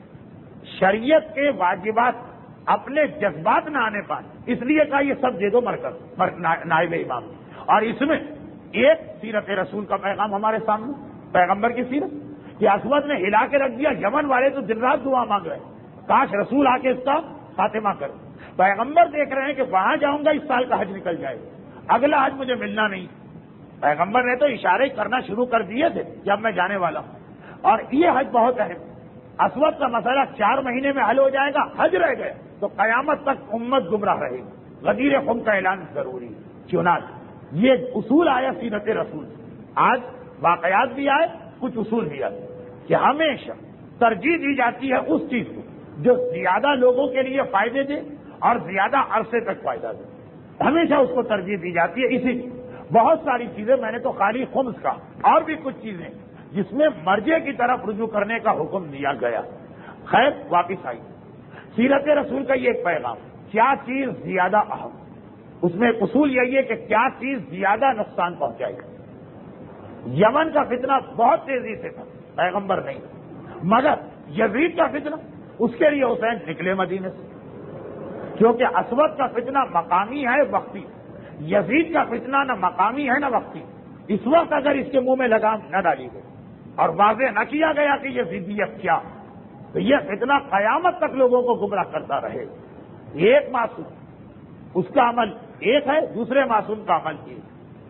شریعت کے واجبات اپنے جذبات نہ آنے پائے، اس لیے کہا یہ سب دے دو مرکز نائب امام، اور اس میں ایک سیرت رسول کا پیغام ہمارے سامنے، پیغمبر کی سیرت کہ اسود نے ہلا کے رکھ دیا، یمن والے تو دن رات دعا مانگ رہے ہیں کاش رسول آ کے اس کا خاتمہ کرے، پیغمبر دیکھ رہے ہیں کہ وہاں جاؤں گا اس سال کا حج نکل جائے گا، اگلا حج مجھے ملنا نہیں، پیغمبر نے تو اشارے کرنا شروع کر دیے تھے کہ اب میں جانے والا ہوں، اور یہ حج بہت اہم، اسود کا مسئلہ 4 مہینے میں حل ہو جائے گا، حج رہ گئے تو قیامت تک امت گمراہ رہے گی، غدیر خم کا اعلان ضروری ہے۔ چنانچہ یہ اصول آیا سیرت رسول سے، آج واقعات بھی آئے، کچھ اصول بھی آئے کہ ہمیشہ ترجیح دی جاتی ہے اس چیز کو جو زیادہ لوگوں کے لیے فائدے دے اور زیادہ عرصے تک فائدہ دے، ہمیشہ اس کو ترجیح دی جاتی ہے۔ اسی لیے بہت ساری چیزیں، میں نے تو خالی خمس کا، اور بھی کچھ چیزیں جس میں مرجع کی طرف رجوع کرنے کا حکم دیا گیا۔ خیر واپس آئی سیرت رسول کا یہ ایک پیغام، کیا چیز زیادہ اہم، اس میں ایک اصول یہی ہے کہ کیا چیز زیادہ نقصان پہنچائے گی۔ یمن کا فتنہ بہت تیزی سے تھا، پیغمبر نہیں، مگر یزید کا فتنہ، اس کے لیے حسین نکلے مدینے سے، کیونکہ اسود کا فتنہ مقامی ہے وقتی، یزید کا فتنہ نہ مقامی ہے نہ وقتی، اس وقت اگر اس کے منہ میں لگام نہ ڈالی گئی اور واضح نہ کیا گیا کہ یہ یزیدیت کیا، تو یہ فتنہ قیامت تک لوگوں کو گمراہ کرتا رہے۔ ایک معصوم اس کا عمل ایک ہے، دوسرے معصوم کا عمل ایک،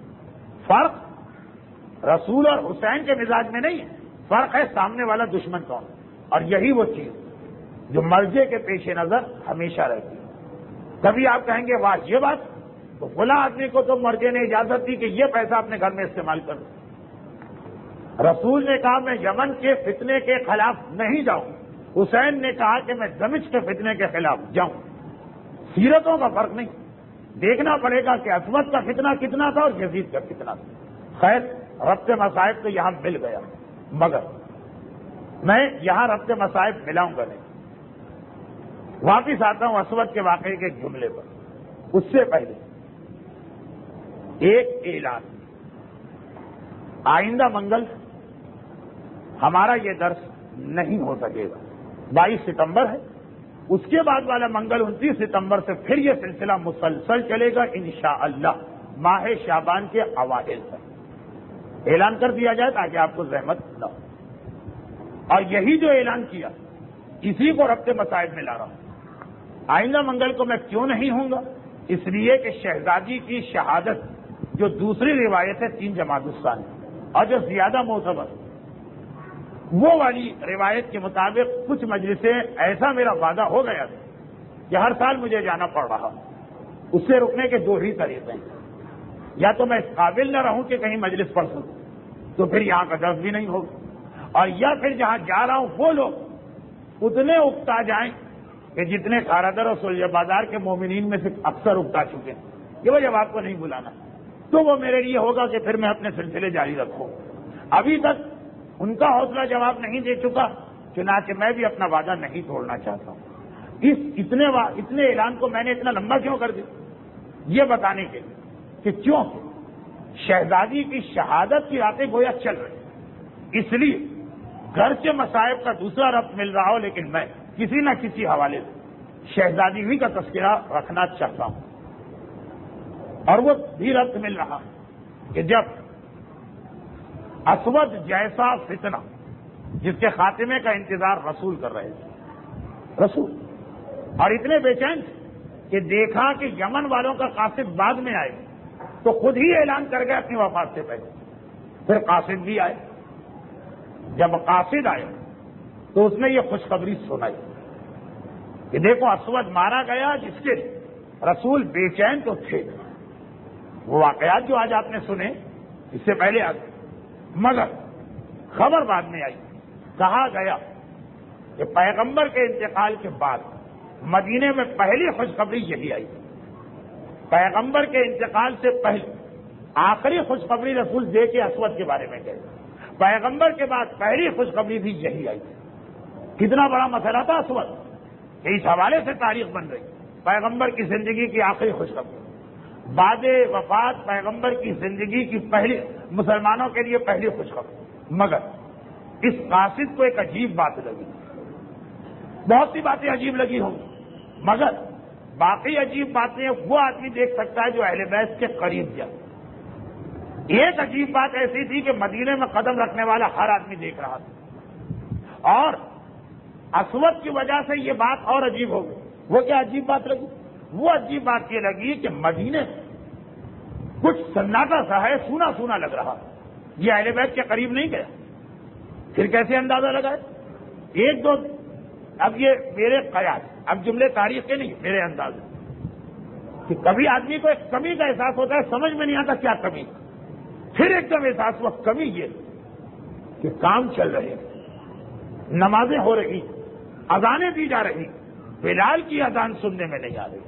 فرق رسول اور حسین کے مزاج میں نہیں ہے، فرق ہے سامنے والا دشمن کون، اور یہی وہ چیز جو مرجع کے پیش نظر ہمیشہ رہتی ہے۔ کبھی آپ کہیں گے واہ یہ بات، تو فلاں آدمی کو تو مرجع نے اجازت دی کہ یہ پیسہ اپنے گھر میں استعمال کرو، رسول نے کہا میں یمن کے فتنے کے خلاف نہیں جاؤں، حسین نے کہا کہ میں دمشق کے فتنے کے خلاف جاؤں۔ سیرتوں کا فرق نہیں، دیکھنا پڑے گا کہ اسود کا فتنہ کتنا تھا اور یزید کا کتنا تھا۔ خیر ربط مصائب تو یہاں مل گیا، مگر میں یہاں ربط مصائب ملاؤں گا نہیں، واپس آتا ہوں اسود کے واقعے کے جملے پر۔ اس سے پہلے ایک اعلان، آئندہ منگل ہمارا یہ درس نہیں ہو سکے گا، 22 ستمبر ہے، اس کے بعد والا منگل 29 ستمبر سے پھر یہ سلسلہ مسلسل چلے گا انشاءاللہ ماہ شعبان کے اوائل تک۔ اعلان کر دیا جائے تاکہ آپ کو زحمت نہ ہو۔ اور یہی جو اعلان کیا اسی کو ربط مصائب میں لا رہا ہوں۔ آئندہ منگل کو میں کیوں نہیں ہوں گا؟ اس لیے کہ شہزادی کی شہادت جو دوسری روایت ہے 3 جمادی الثانی اور جو زیادہ معتبر وہ والی روایت کے مطابق کچھ مجلسیں ایسا میرا وعدہ ہو گیا تھا کہ ہر سال مجھے جانا پڑ رہا، اس سے رکنے کے 2 ہی طریقے ہیں، یا تو میں اس قابل نہ رہوں کہ کہیں مجلس پڑھ سکوں تو پھر یہاں کا درس بھی نہیں ہوگا، اور یا پھر جہاں جا رہا ہوں وہ لوگ اتنے اکتا جائیں کہ جتنے کارادر اور سلجھ بازار کے مومنین میں سے اکثر اکتا چکے ہیں کہ وہ جب آپ کو نہیں بلانا تو وہ میرے لیے ہوگا کہ پھر میں اپنے سلسلے جاری رکھوں۔ ابھی تک ان کا حوصلہ جواب نہیں دے چکا، چنانچہ میں بھی اپنا وعدہ نہیں توڑنا چاہتا ہوں۔ اتنے اعلان کو میں نے اتنا لمبا کیوں کر دیا؟ یہ بتانے کے لیے کہ کیوں شہزادی کی شہادت کی راتیں گویا چل رہی، اس لیے گھر کے مصائب کا دوسرا ربط مل رہا ہو، لیکن میں کسی نہ کسی حوالے سے شہزادی ہی کا تذکرہ رکھنا چاہتا ہوں۔ اور وہ بھی ربط مل رہا کہ جب اسود جیسا فتنہ جس کے خاتمے کا انتظار رسول کر رہے تھے، رسول اور اتنے بے چین کہ دیکھا کہ یمن والوں کا قاصد بعد میں آئے تو خود ہی اعلان کر گئے اپنی وفات سے پہلے، پھر قاصد بھی آئے۔ جب قاصد آئے تو اس نے یہ خوشخبری سنائی کہ دیکھو اسود مارا گیا، جس کے رسول بے چین تو تھے۔ وہ واقعات جو آج آپ نے سنے اس سے پہلے آ گئے، مگر خبر بعد میں آئی۔ کہا گیا کہ پیغمبر کے انتقال کے بعد مدینے میں پہلی خوشخبری یہی آئی۔ پیغمبر کے انتقال سے پہلے آخری خوشخبری رسول دے کے اسود کے بارے میں گئے، پیغمبر کے بعد پہلی خوشخبری بھی یہی آئی۔ کتنا بڑا مسئلہ تھا اسود کہ اس حوالے سے تاریخ بن رہی، پیغمبر کی زندگی کی آخری خوشخبری، بعد وفات پیغمبر کی زندگی کی پہلی، مسلمانوں کے لیے پہلی خوشخبری۔ مگر اس قاصد کو ایک عجیب بات لگی، بہت سی باتیں عجیب لگی ہوں، مگر باقی عجیب باتیں وہ آدمی دیکھ سکتا ہے جو اہل بیت کے قریب جائے۔ ایک عجیب بات ایسی تھی کہ مدینے میں قدم رکھنے والا ہر آدمی دیکھ رہا تھا، اور اسود کی وجہ سے یہ بات اور عجیب ہو گئی۔ وہ کیا عجیب بات لگی؟ وہ عجیب بات یہ لگی کہ مدینے کچھ سناٹا سا ہے، سونا سونا لگ رہا، یہ اہل بیت کے قریب نہیں گیا۔ پھر کیسے اندازہ لگائے؟ ایک دو، اب یہ میرے قیاس، اب جملے تاریخ کے نہیں، میرے انداز کہ کبھی آدمی کو ایک کمی کا احساس ہوتا ہے، سمجھ میں نہیں آتا کیا کمی، پھر ایک دم احساس ہوا کمی یہ کہ کام چل رہے، نمازیں ہو رہی، اذانیں دی جا رہی، بلال کی اذان سننے میں نہیں آ رہی۔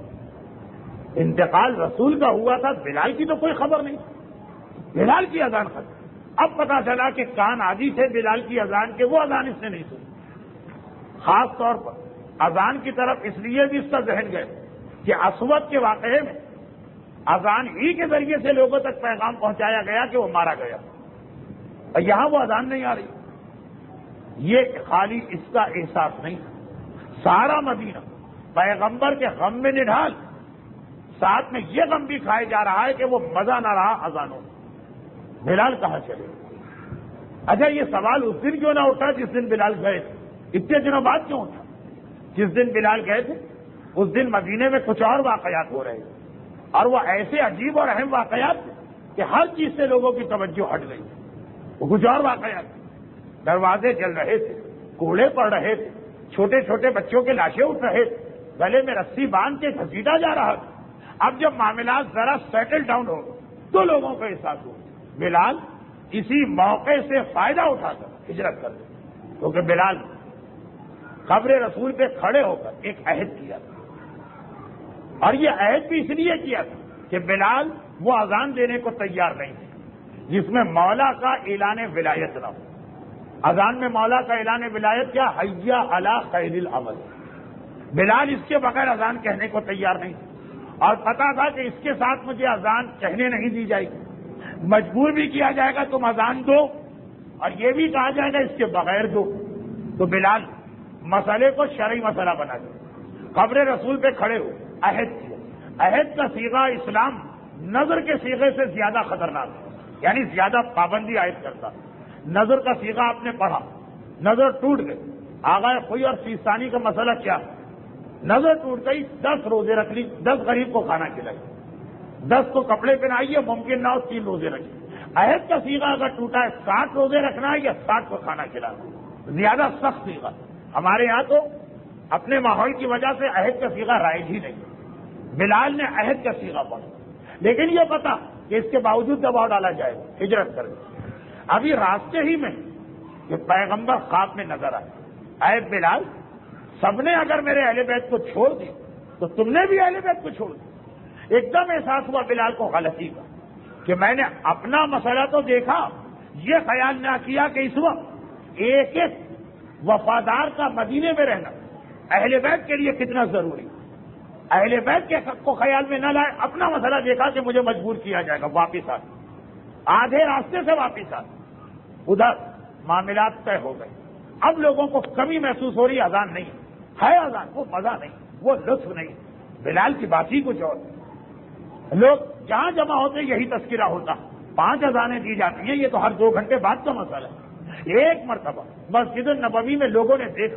انتقال رسول کا ہوا تھا، بلال کی تو کوئی خبر نہیں، بلال کی اذان ختم۔ اب پتا چلا کہ کان عادی تھے بلال کی اذان کے، وہ اذان اس نے نہیں سنی۔ خاص طور پر اذان کی طرف اس لیے بھی اس کا ذہن گئے کہ اسود کے واقعے میں اذان ہی کے ذریعے سے لوگوں تک پیغام پہنچایا گیا کہ وہ مارا گیا، اور یہاں وہ اذان نہیں آ رہی۔ یہ خالی اس کا احساس نہیں، سارا مدینہ پیغمبر کے غم میں نڈھال، ساتھ میں یہ غم بھی کھائے جا رہا ہے کہ وہ مزہ نہ رہا اذانوں میں، بلال کہاں چلے؟ اچھا یہ سوال اس دن کیوں نہ اٹھا جس دن بلال گئے تھے؟ اتنے دنوں بعد کیوں اٹھا؟ جس دن بلال گئے تھے اس دن مدینے میں کچھ اور واقعات ہو رہے تھے، اور وہ ایسے عجیب اور اہم واقعات تھے کہ ہر چیز سے لوگوں کی توجہ ہٹ گئی۔ وہ کچھ اور واقعات تھے، دروازے چل رہے تھے، کوڑے پڑ رہے تھے، چھوٹے چھوٹے بچوں کے لاشیں اٹھ رہے تھے، گلے میں رسی باندھ کے گھسیٹا جا رہا تھا۔ اب جب معاملات ذرا سیٹل ڈاؤن ہو تو لوگوں کو احساس ہو بلال اسی موقع سے فائدہ اٹھا کر ہجرت کر دے، کیونکہ بلال قبر رسول پہ کھڑے ہو کر ایک عہد کیا تھا، اور یہ عہد بھی اس لیے کیا تھا کہ بلال وہ اذان دینے کو تیار نہیں تھے جس میں مولا کا اعلان ولایت نہ ہو۔ اذان میں مولا کا اعلان ولایت کیا؟ حیا علی خیر العمل۔ بلال اس کے بغیر اذان کہنے کو تیار نہیں تھے، اور پتا تھا کہ اس کے ساتھ مجھے اذان کہنے نہیں دی جائے گی، مجبور بھی کیا جائے گا تم اذان دو، اور یہ بھی کہا جائے گا اس کے بغیر دو۔ تو بلال مسئلے کو شرعی مسئلہ بنا دیا، قبر رسول پہ کھڑے ہو عہد کیا۔ عہد کا صیغہ اسلام نظر کے صیغے سے زیادہ خطرناک ہے۔ یعنی زیادہ پابندی عائد کرتا. نظر کا صیغہ آپ نے پڑھا, نظر ٹوٹ گئی, آغائے خوئی اور سیستانی کا مسئلہ کیا؟ نظر ٹوٹ گئی, 10 روزے رکھ لی, 10 غریب کو کھانا کھلائی, 10 کو کپڑے پہنائیے, ممکن نہ ہو 3 روزے رکھیے. عہد کا صیغہ اگر ٹوٹا ہے 60 روزے رکھنا ہے یا 60 کو کھانا کھلانا, زیادہ سخت صیغہ. ہمارے یہاں تو اپنے ماحول کی وجہ سے عہد کا صیغہ رائج ہی نہیں. بلال نے عہد کا صیغہ پڑھا, لیکن یہ پتا کہ اس کے باوجود دباؤ ڈالا جائے گا, ہجرت کر گئے. ابھی راستے ہی میں کہ پیغمبر خواب میں نظر آئے, اے بلال سب نے اگر میرے اہل بیت کو چھوڑ دی تو تم نے بھی اہل بیت کو چھوڑ دی. ایک دم احساس ہوا بلال کو غلطی کا کہ میں نے اپنا مسئلہ تو دیکھا, یہ خیال نہ کیا کہ اس وقت ایک ایک وفادار کا مدینے میں رہنا اہل بیت کے لیے کتنا ضروری. اہل بیت کے حق کو خیال میں نہ لائے, اپنا مسئلہ دیکھا کہ مجھے مجبور کیا جائے گا, واپس آ, آدھے راستے سے واپس آ. ادھر معاملات طے ہو گئے. اب لوگوں کو کمی محسوس ہو رہی, اذان نہیں ہے, اذان وہ مزہ نہیں, وہ لطف نہیں. بلال کی بات ہی کچھ اور. لوگ جہاں جمع ہوتے یہی تذکرہ ہوتا, 5 اذانیں دی جاتی ہیں, یہ تو ہر 2 گھنٹے بعد کا مسئلہ ہے. ایک مرتبہ مسجد النبوی میں لوگوں نے دیکھا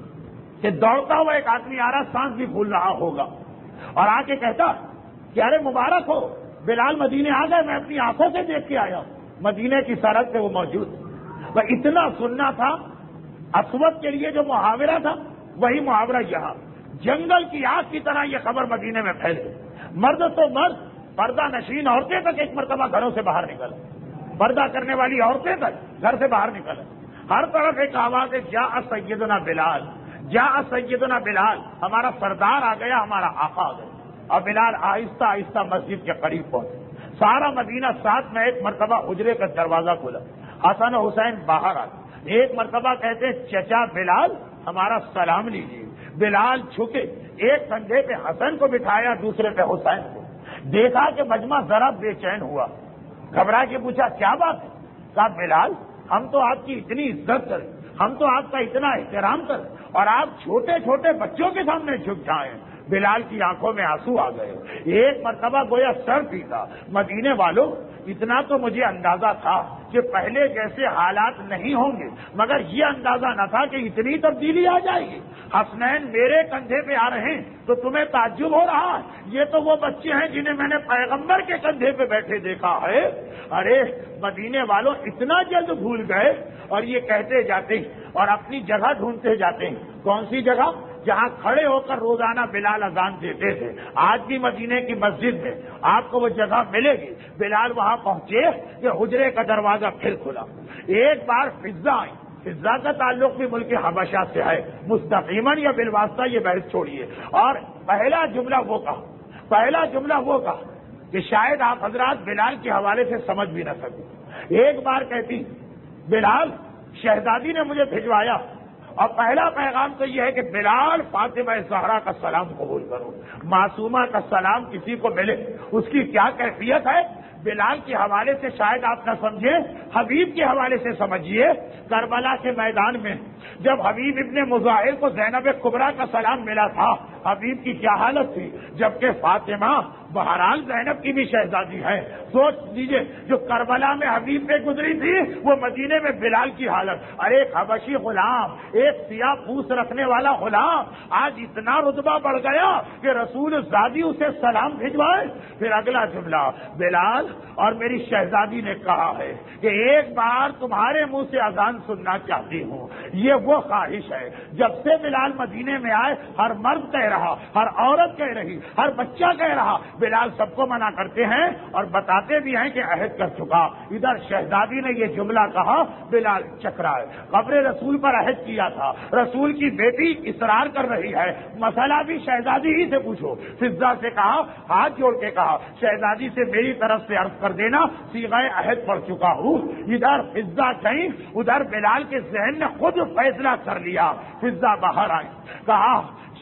کہ دوڑتا ہوا ایک آدمی آ رہا, سانس بھی پھول رہا ہوگا, اور آ کے کہتا کہ ارے مبارک ہو, بلال مدینے آ گئے, میں اپنی آنکھوں سے دیکھ کے آیا. مدینے کی سرحد پہ وہ موجود. وہ اتنا سننا تھا, اسود کے لیے جو محاورہ تھا وہی محاورہ یہاں. جنگل کی آگ کی طرح یہ خبر مدینے میں پھیل گئی. مرد تو مرد, پردہ نشین عورتیں تک ایک مرتبہ گھروں سے باہر نکل, پردہ کرنے والی عورتیں تک گھر سے باہر نکل. ہر طرف ایک آواز ہے, جا سیدنا بلال, جا سیدنا بلال, ہمارا سردار آ گیا, ہمارا آقا آ گیا. اور بلال آہستہ آہستہ مسجد کے قریب پہنچے. سارا مدینہ ساتھ میں ایک مرتبہ حجرے کا دروازہ کھلا. حسن و حسین باہر آتے, ایک مرتبہ کہتے چچا بلال ہمارا سلام لیجیے. بلال جھکے, ایک کندھے پہ حسن کو بٹھایا, دوسرے پہ حسین کو. دیکھا کہ مجمع ذرا بے چین ہوا, گھبرا کے پوچھا کیا بات ہے؟ کہا بلال ہم تو آپ کی اتنی عزت کریں, ہم تو آپ کا اتنا احترام کریں, اور آپ چھوٹے چھوٹے بچوں کے سامنے جھک جائیں. بلال کی آنکھوں میں آنسو آ گئے. ایک مرتبہ گویا سر پیتا. مدینے والوں اتنا تو مجھے اندازہ تھا کہ پہلے جیسے حالات نہیں ہوں گے, مگر یہ اندازہ نہ تھا کہ اتنی تبدیلی آ جائے گی. حسنین میرے کندھے پہ آ رہے ہیں تو تمہیں تعجب ہو رہا ہے, یہ تو وہ بچے ہیں جنہیں میں نے پیغمبر کے کندھے پہ بیٹھے دیکھا ہے. ارے مدینے والوں اتنا جلد بھول گئے, اور یہ کہتے جاتے ہیں اور اپنی جگہ ڈھونڈتے جاتے ہیں. کون سی جگہ؟ جہاں کھڑے ہو کر روزانہ بلال اذان دیتے تھے. آج بھی مدینے کی مسجد میں آپ کو وہ جگہ ملے گی. بلال وہاں پہنچے کہ حجرے کا دروازہ پھر کھلا. ایک بار فضا آئی. فضا کا تعلق بھی ملک حبشہ سے ہے, مستقیماً یا بالواسطہ یہ بحث چھوڑیے. اور پہلا جملہ وہ کہا کہ شاید آپ حضرات بلال کے حوالے سے سمجھ بھی نہ سکیں. ایک بار کہتی بلال شہزادی نے مجھے بھجوایا, اور پہلا پیغام تو یہ ہے کہ بلال فاطمہ زہرا کا سلام قبول کرو. معصومہ کا سلام کسی کو ملے اس کی کیا کیفیت ہے, بلال کے حوالے سے شاید آپ نہ سمجھے, حبیب کے حوالے سے سمجھیے. کربلا کے میدان میں جب حبیب ابن مظاہر کو زینب کبریٰ کا سلام ملا تھا, حبیب کی کیا حالت تھی, جبکہ فاطمہ بہرحال زینب کی بھی شہزادی ہے. سوچ لیجیے جو کربلا میں حبیب پہ گزری تھی وہ مدینے میں بلال کی حالت. ارے ایک حبشی غلام, ایک سیاہ پوست رکھنے والا غلام, آج اتنا رتبہ بڑھ گیا کہ رسول زادی اسے سلام بھجوائے. پھر اگلا جملہ, بلال اور میری شہزادی نے کہا ہے کہ ایک بار تمہارے منہ سے اذان سننا چاہتی ہوں. یہ وہ خواہش ہے. جب سے بلال مدینے میں آئے ہر مرد کہہ رہا, ہر عورت کہہ رہی, ہر بچہ کہہ رہا, بلال سب کو منع کرتے ہیں اور بتاتے بھی ہیں کہ عہد کر چکا. ادھر شہزادی نے یہ جملہ کہا, بلال چکرائے. قبر رسول پر عہد کیا تھا, رسول کی بیٹی اصرار کر رہی ہے, مسئلہ بھی شہزادی ہی سے پوچھو. فضا سے کہا, ہاتھ جوڑ کے کہا شہزادی سے میری طرف سے عرض کر دینا صیغہ عہد پڑھ چکا ہوں. ادھر فضا کہیں, ادھر بلال کے ذہن نے خود فیصلہ کر لیا. فضا باہر آئی, کہا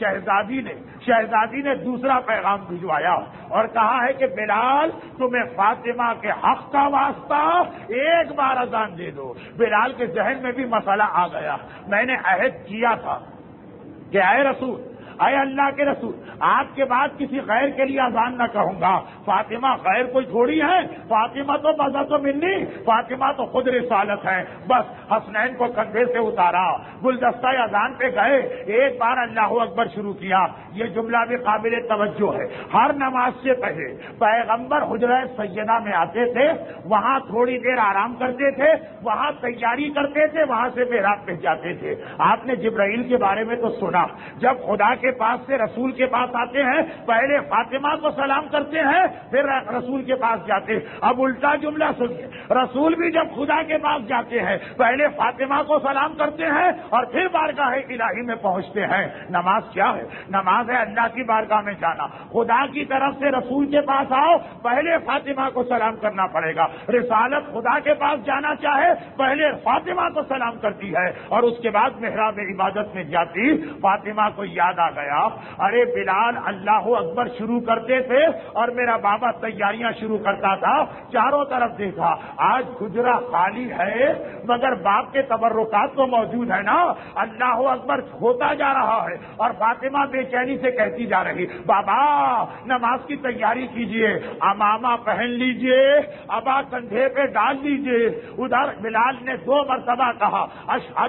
شہزادی نے دوسرا پیغام بھجوایا اور کہا ہے کہ بلال تمہیں فاطمہ کے حق کا واسطہ ایک بار اذان دے دو. بلال کے ذہن میں بھی مسئلہ آ گیا, میں نے عہد کیا تھا کہ اے رسول اے اللہ کے رسول آپ کے بعد کسی غیر کے لیے اذان نہ کہوں گا. فاطمہ غیر کوئی تھوڑی ہے, فاطمہ تو بذات منی, فاطمہ تو خود رسالت ہے. بس حسنین کو کندھے سے اتارا, گلدستہ اذان پہ گئے, ایک بار اللہ اکبر شروع کیا. یہ جملہ بھی قابل توجہ ہے. ہر نماز سے پہلے پیغمبر حجرہ سیدہ میں آتے تھے, وہاں تھوڑی دیر آرام کرتے تھے, وہاں تیاری کرتے تھے, وہاں سے محراب پہ جاتے تھے. آپ نے جبرائیل کے بارے میں تو سنا, جب خدا کے پاس سے رسول کے پاس آتے ہیں پہلے فاطمہ کو سلام کرتے ہیں پھر رسول کے پاس جاتے. اب الٹا جملہ سنیے, رسول بھی جب خدا کے پاس جاتے ہیں پہلے فاطمہ کو سلام کرتے ہیں اور پھر بارگاہ الہی میں پہنچتے ہیں. نماز کیا ہے؟ نماز ہے اللہ کی بارگاہ میں جانا. خدا کی طرف سے رسول کے پاس آؤ پہلے فاطمہ کو سلام کرنا پڑے گا. رسالت خدا کے پاس جانا چاہے پہلے فاطمہ کو سلام کرتی ہے اور اس کے بعد محراب عبادت میں جاتی. فاطمہ کو یاد آ گیا, ارے بلال اللہ اکبر شروع کرتے تھے اور میرا بابا تیاریاں شروع کرتا تھا. چاروں طرف دیکھا, آج حجرہ خالی ہے مگر باپ کے تبرکات تو موجود ہے نا. اللہ اکبر ہوتا جا رہا ہے اور فاطمہ بے چینی سے کہتی جا رہی, بابا نماز کی تیاری کیجئے, امامہ پہن لیجئے, ابا کندھے پہ ڈال لیجئے. ادھر بلال نے 2 مرتبہ کہا اشہد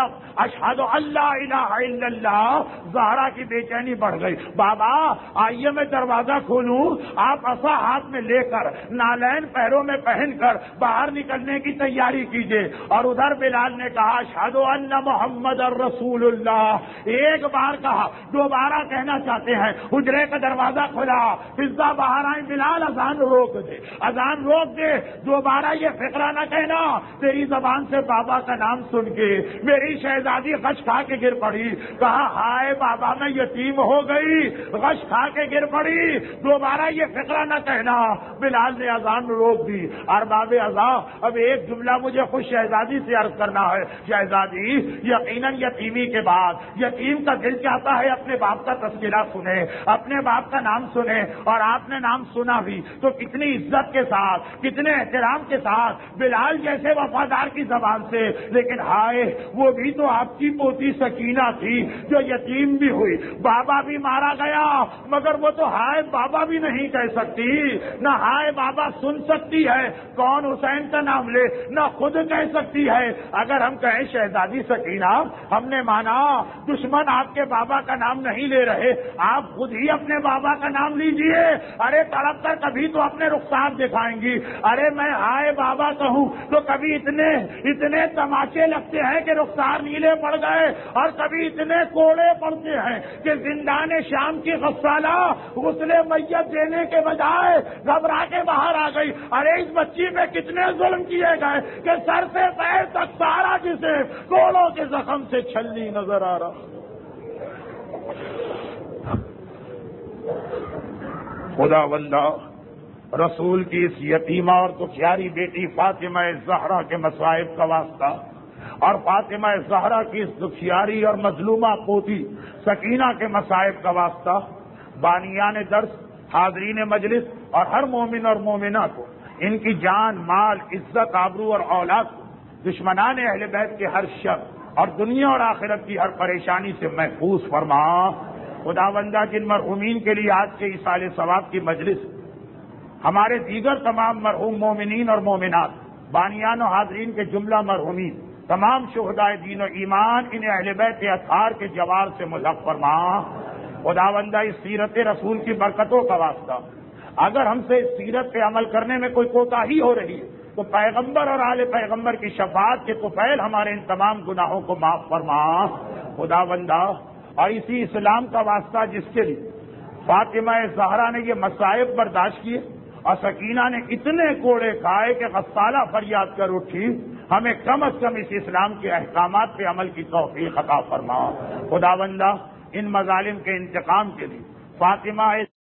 ان لا الہ الا اللہ. زہرا کی بے چینی بڑھ گئی, بابا آئیے میں دروازہ کھولوں. آپ عصا ہاتھ میں لے کر نالین پیروں میں پہن کر باہر نکلنے کی تیاری کیجئے. اور ادھر بلال نے کہا اشہد ان محمد الرسول اللہ. ایک بار کہا, دوبارہ کہنا چاہتے ہیں. حجرے کا دروازہ کھلا, فضا باہر آئی, بلال اذان روک دے, اذان روک دے. دوبارہ یہ فقرہ نہ کہنا, تیری زبان سے بابا کا نام سن کے میری شہزادی غش کھا کے گر پڑی. کہا ہائے بابا میں یتیم ہو گئی, غش کھا کے گر پڑی. دوبارہ یہ فقرہ نہ کہنا. بلال نے اذان روک دی. ارباب اذان اب ایک جملہ مجھے خود شہزادی سے عرض کرنا ہے. شہزادی یقیناً یتیمی کے بعد یتیم کا دل چاہتا ہے اپنے باپ کا تذکرہ سنے, اپنے باپ کا نام سنے. اور آپ نے نام سنا بھی تو کتنی عزت کے ساتھ, کتنے احترام کے ساتھ, بلال جیسے وفادار کی زبان سے. لیکن ہائے وہ بھی تو آپ کی پوتی سکینہ تھی جو یتیم بھی ہوئی, بابا بھی مارا گیا مگر وہ تو ہائے بابا بھی نہیں کہہ سکتی, نہ ہائے بابا سن سکتی ہے. کون حسین کا نام لے, نہ خود کہہ سکتی ہے. اگر ہم کہیں شہزادی سکینہ ہم نے مانا دشمن آپ کے بابا کا نام نہیں لے رہے, آپ خود ہی اپنے بابا کا نام لیجئے. ارے تڑپ کر کبھی تو اپنے رخسار دکھائیں گی. ارے میں ہائے بابا کہوں تو کبھی اتنے تماچے لگتے ہیں کہ رخسار نیلے پڑ گئے, اور کبھی اتنے کوڑے پڑتے ہیں کہ زندان شام کی غسالہ غسل میت دینے کے بجائے گھبرا کے باہر آ گئی. ارے اس بچی پہ کتنے ظلم کیے گئے کہ سر سے پیر تک سارا جسم کوڑوں کے زخم سے چھلنی نظر آ رہا. خدا واللہ رسول کی اس یتیمہ اور دکھیاری بیٹی فاطمہ زہرا کے مصائب کا واسطہ اور فاطمہ زہرا کی اس دکھیاری اور مظلومہ پوتی سکینہ کے مصائب کا واسطہ بانیان درس, حاضرین مجلس اور ہر مومن اور مومنہ کو ان کی جان, مال, عزت, آبرو اور اولاد کو دشمنان اہل بیت کے ہر شر اور دنیا اور آخرت کی ہر پریشانی سے محفوظ فرما. خداوندہ جن مرحومین کے لیے آج کے ایصال ثواب کی مجلس, ہمارے دیگر تمام مرحوم مومنین اور مومنات, بانیان و حاضرین کے جملہ مرحومین, تمام شہدائے دین و ایمان ان اہل بیت اطہار کے جوار سے ملحق فرما. خداوندہ اس سیرت رسول کی برکتوں کا واسطہ اگر ہم سے اس سیرت پہ عمل کرنے میں کوئی کوتاہی ہو رہی ہے تو پیغمبر اور آل پیغمبر کی شفاعت کے طفیل ہمارے ان تمام گناہوں کو معاف فرما. خداوندہ اور اسی اسلام کا واسطہ جس کے لیے فاطمہ زہرا نے یہ مصائب برداشت کیے اور سکینہ نے اتنے کوڑے کھائے کہ غسالہ فریاد کر اٹھی, ہمیں کم از کم اس اسلام کے احکامات پہ عمل کی توفیق عطا فرما. خداوندہ ان مظالم کے انتقام کے لیے فاطمہ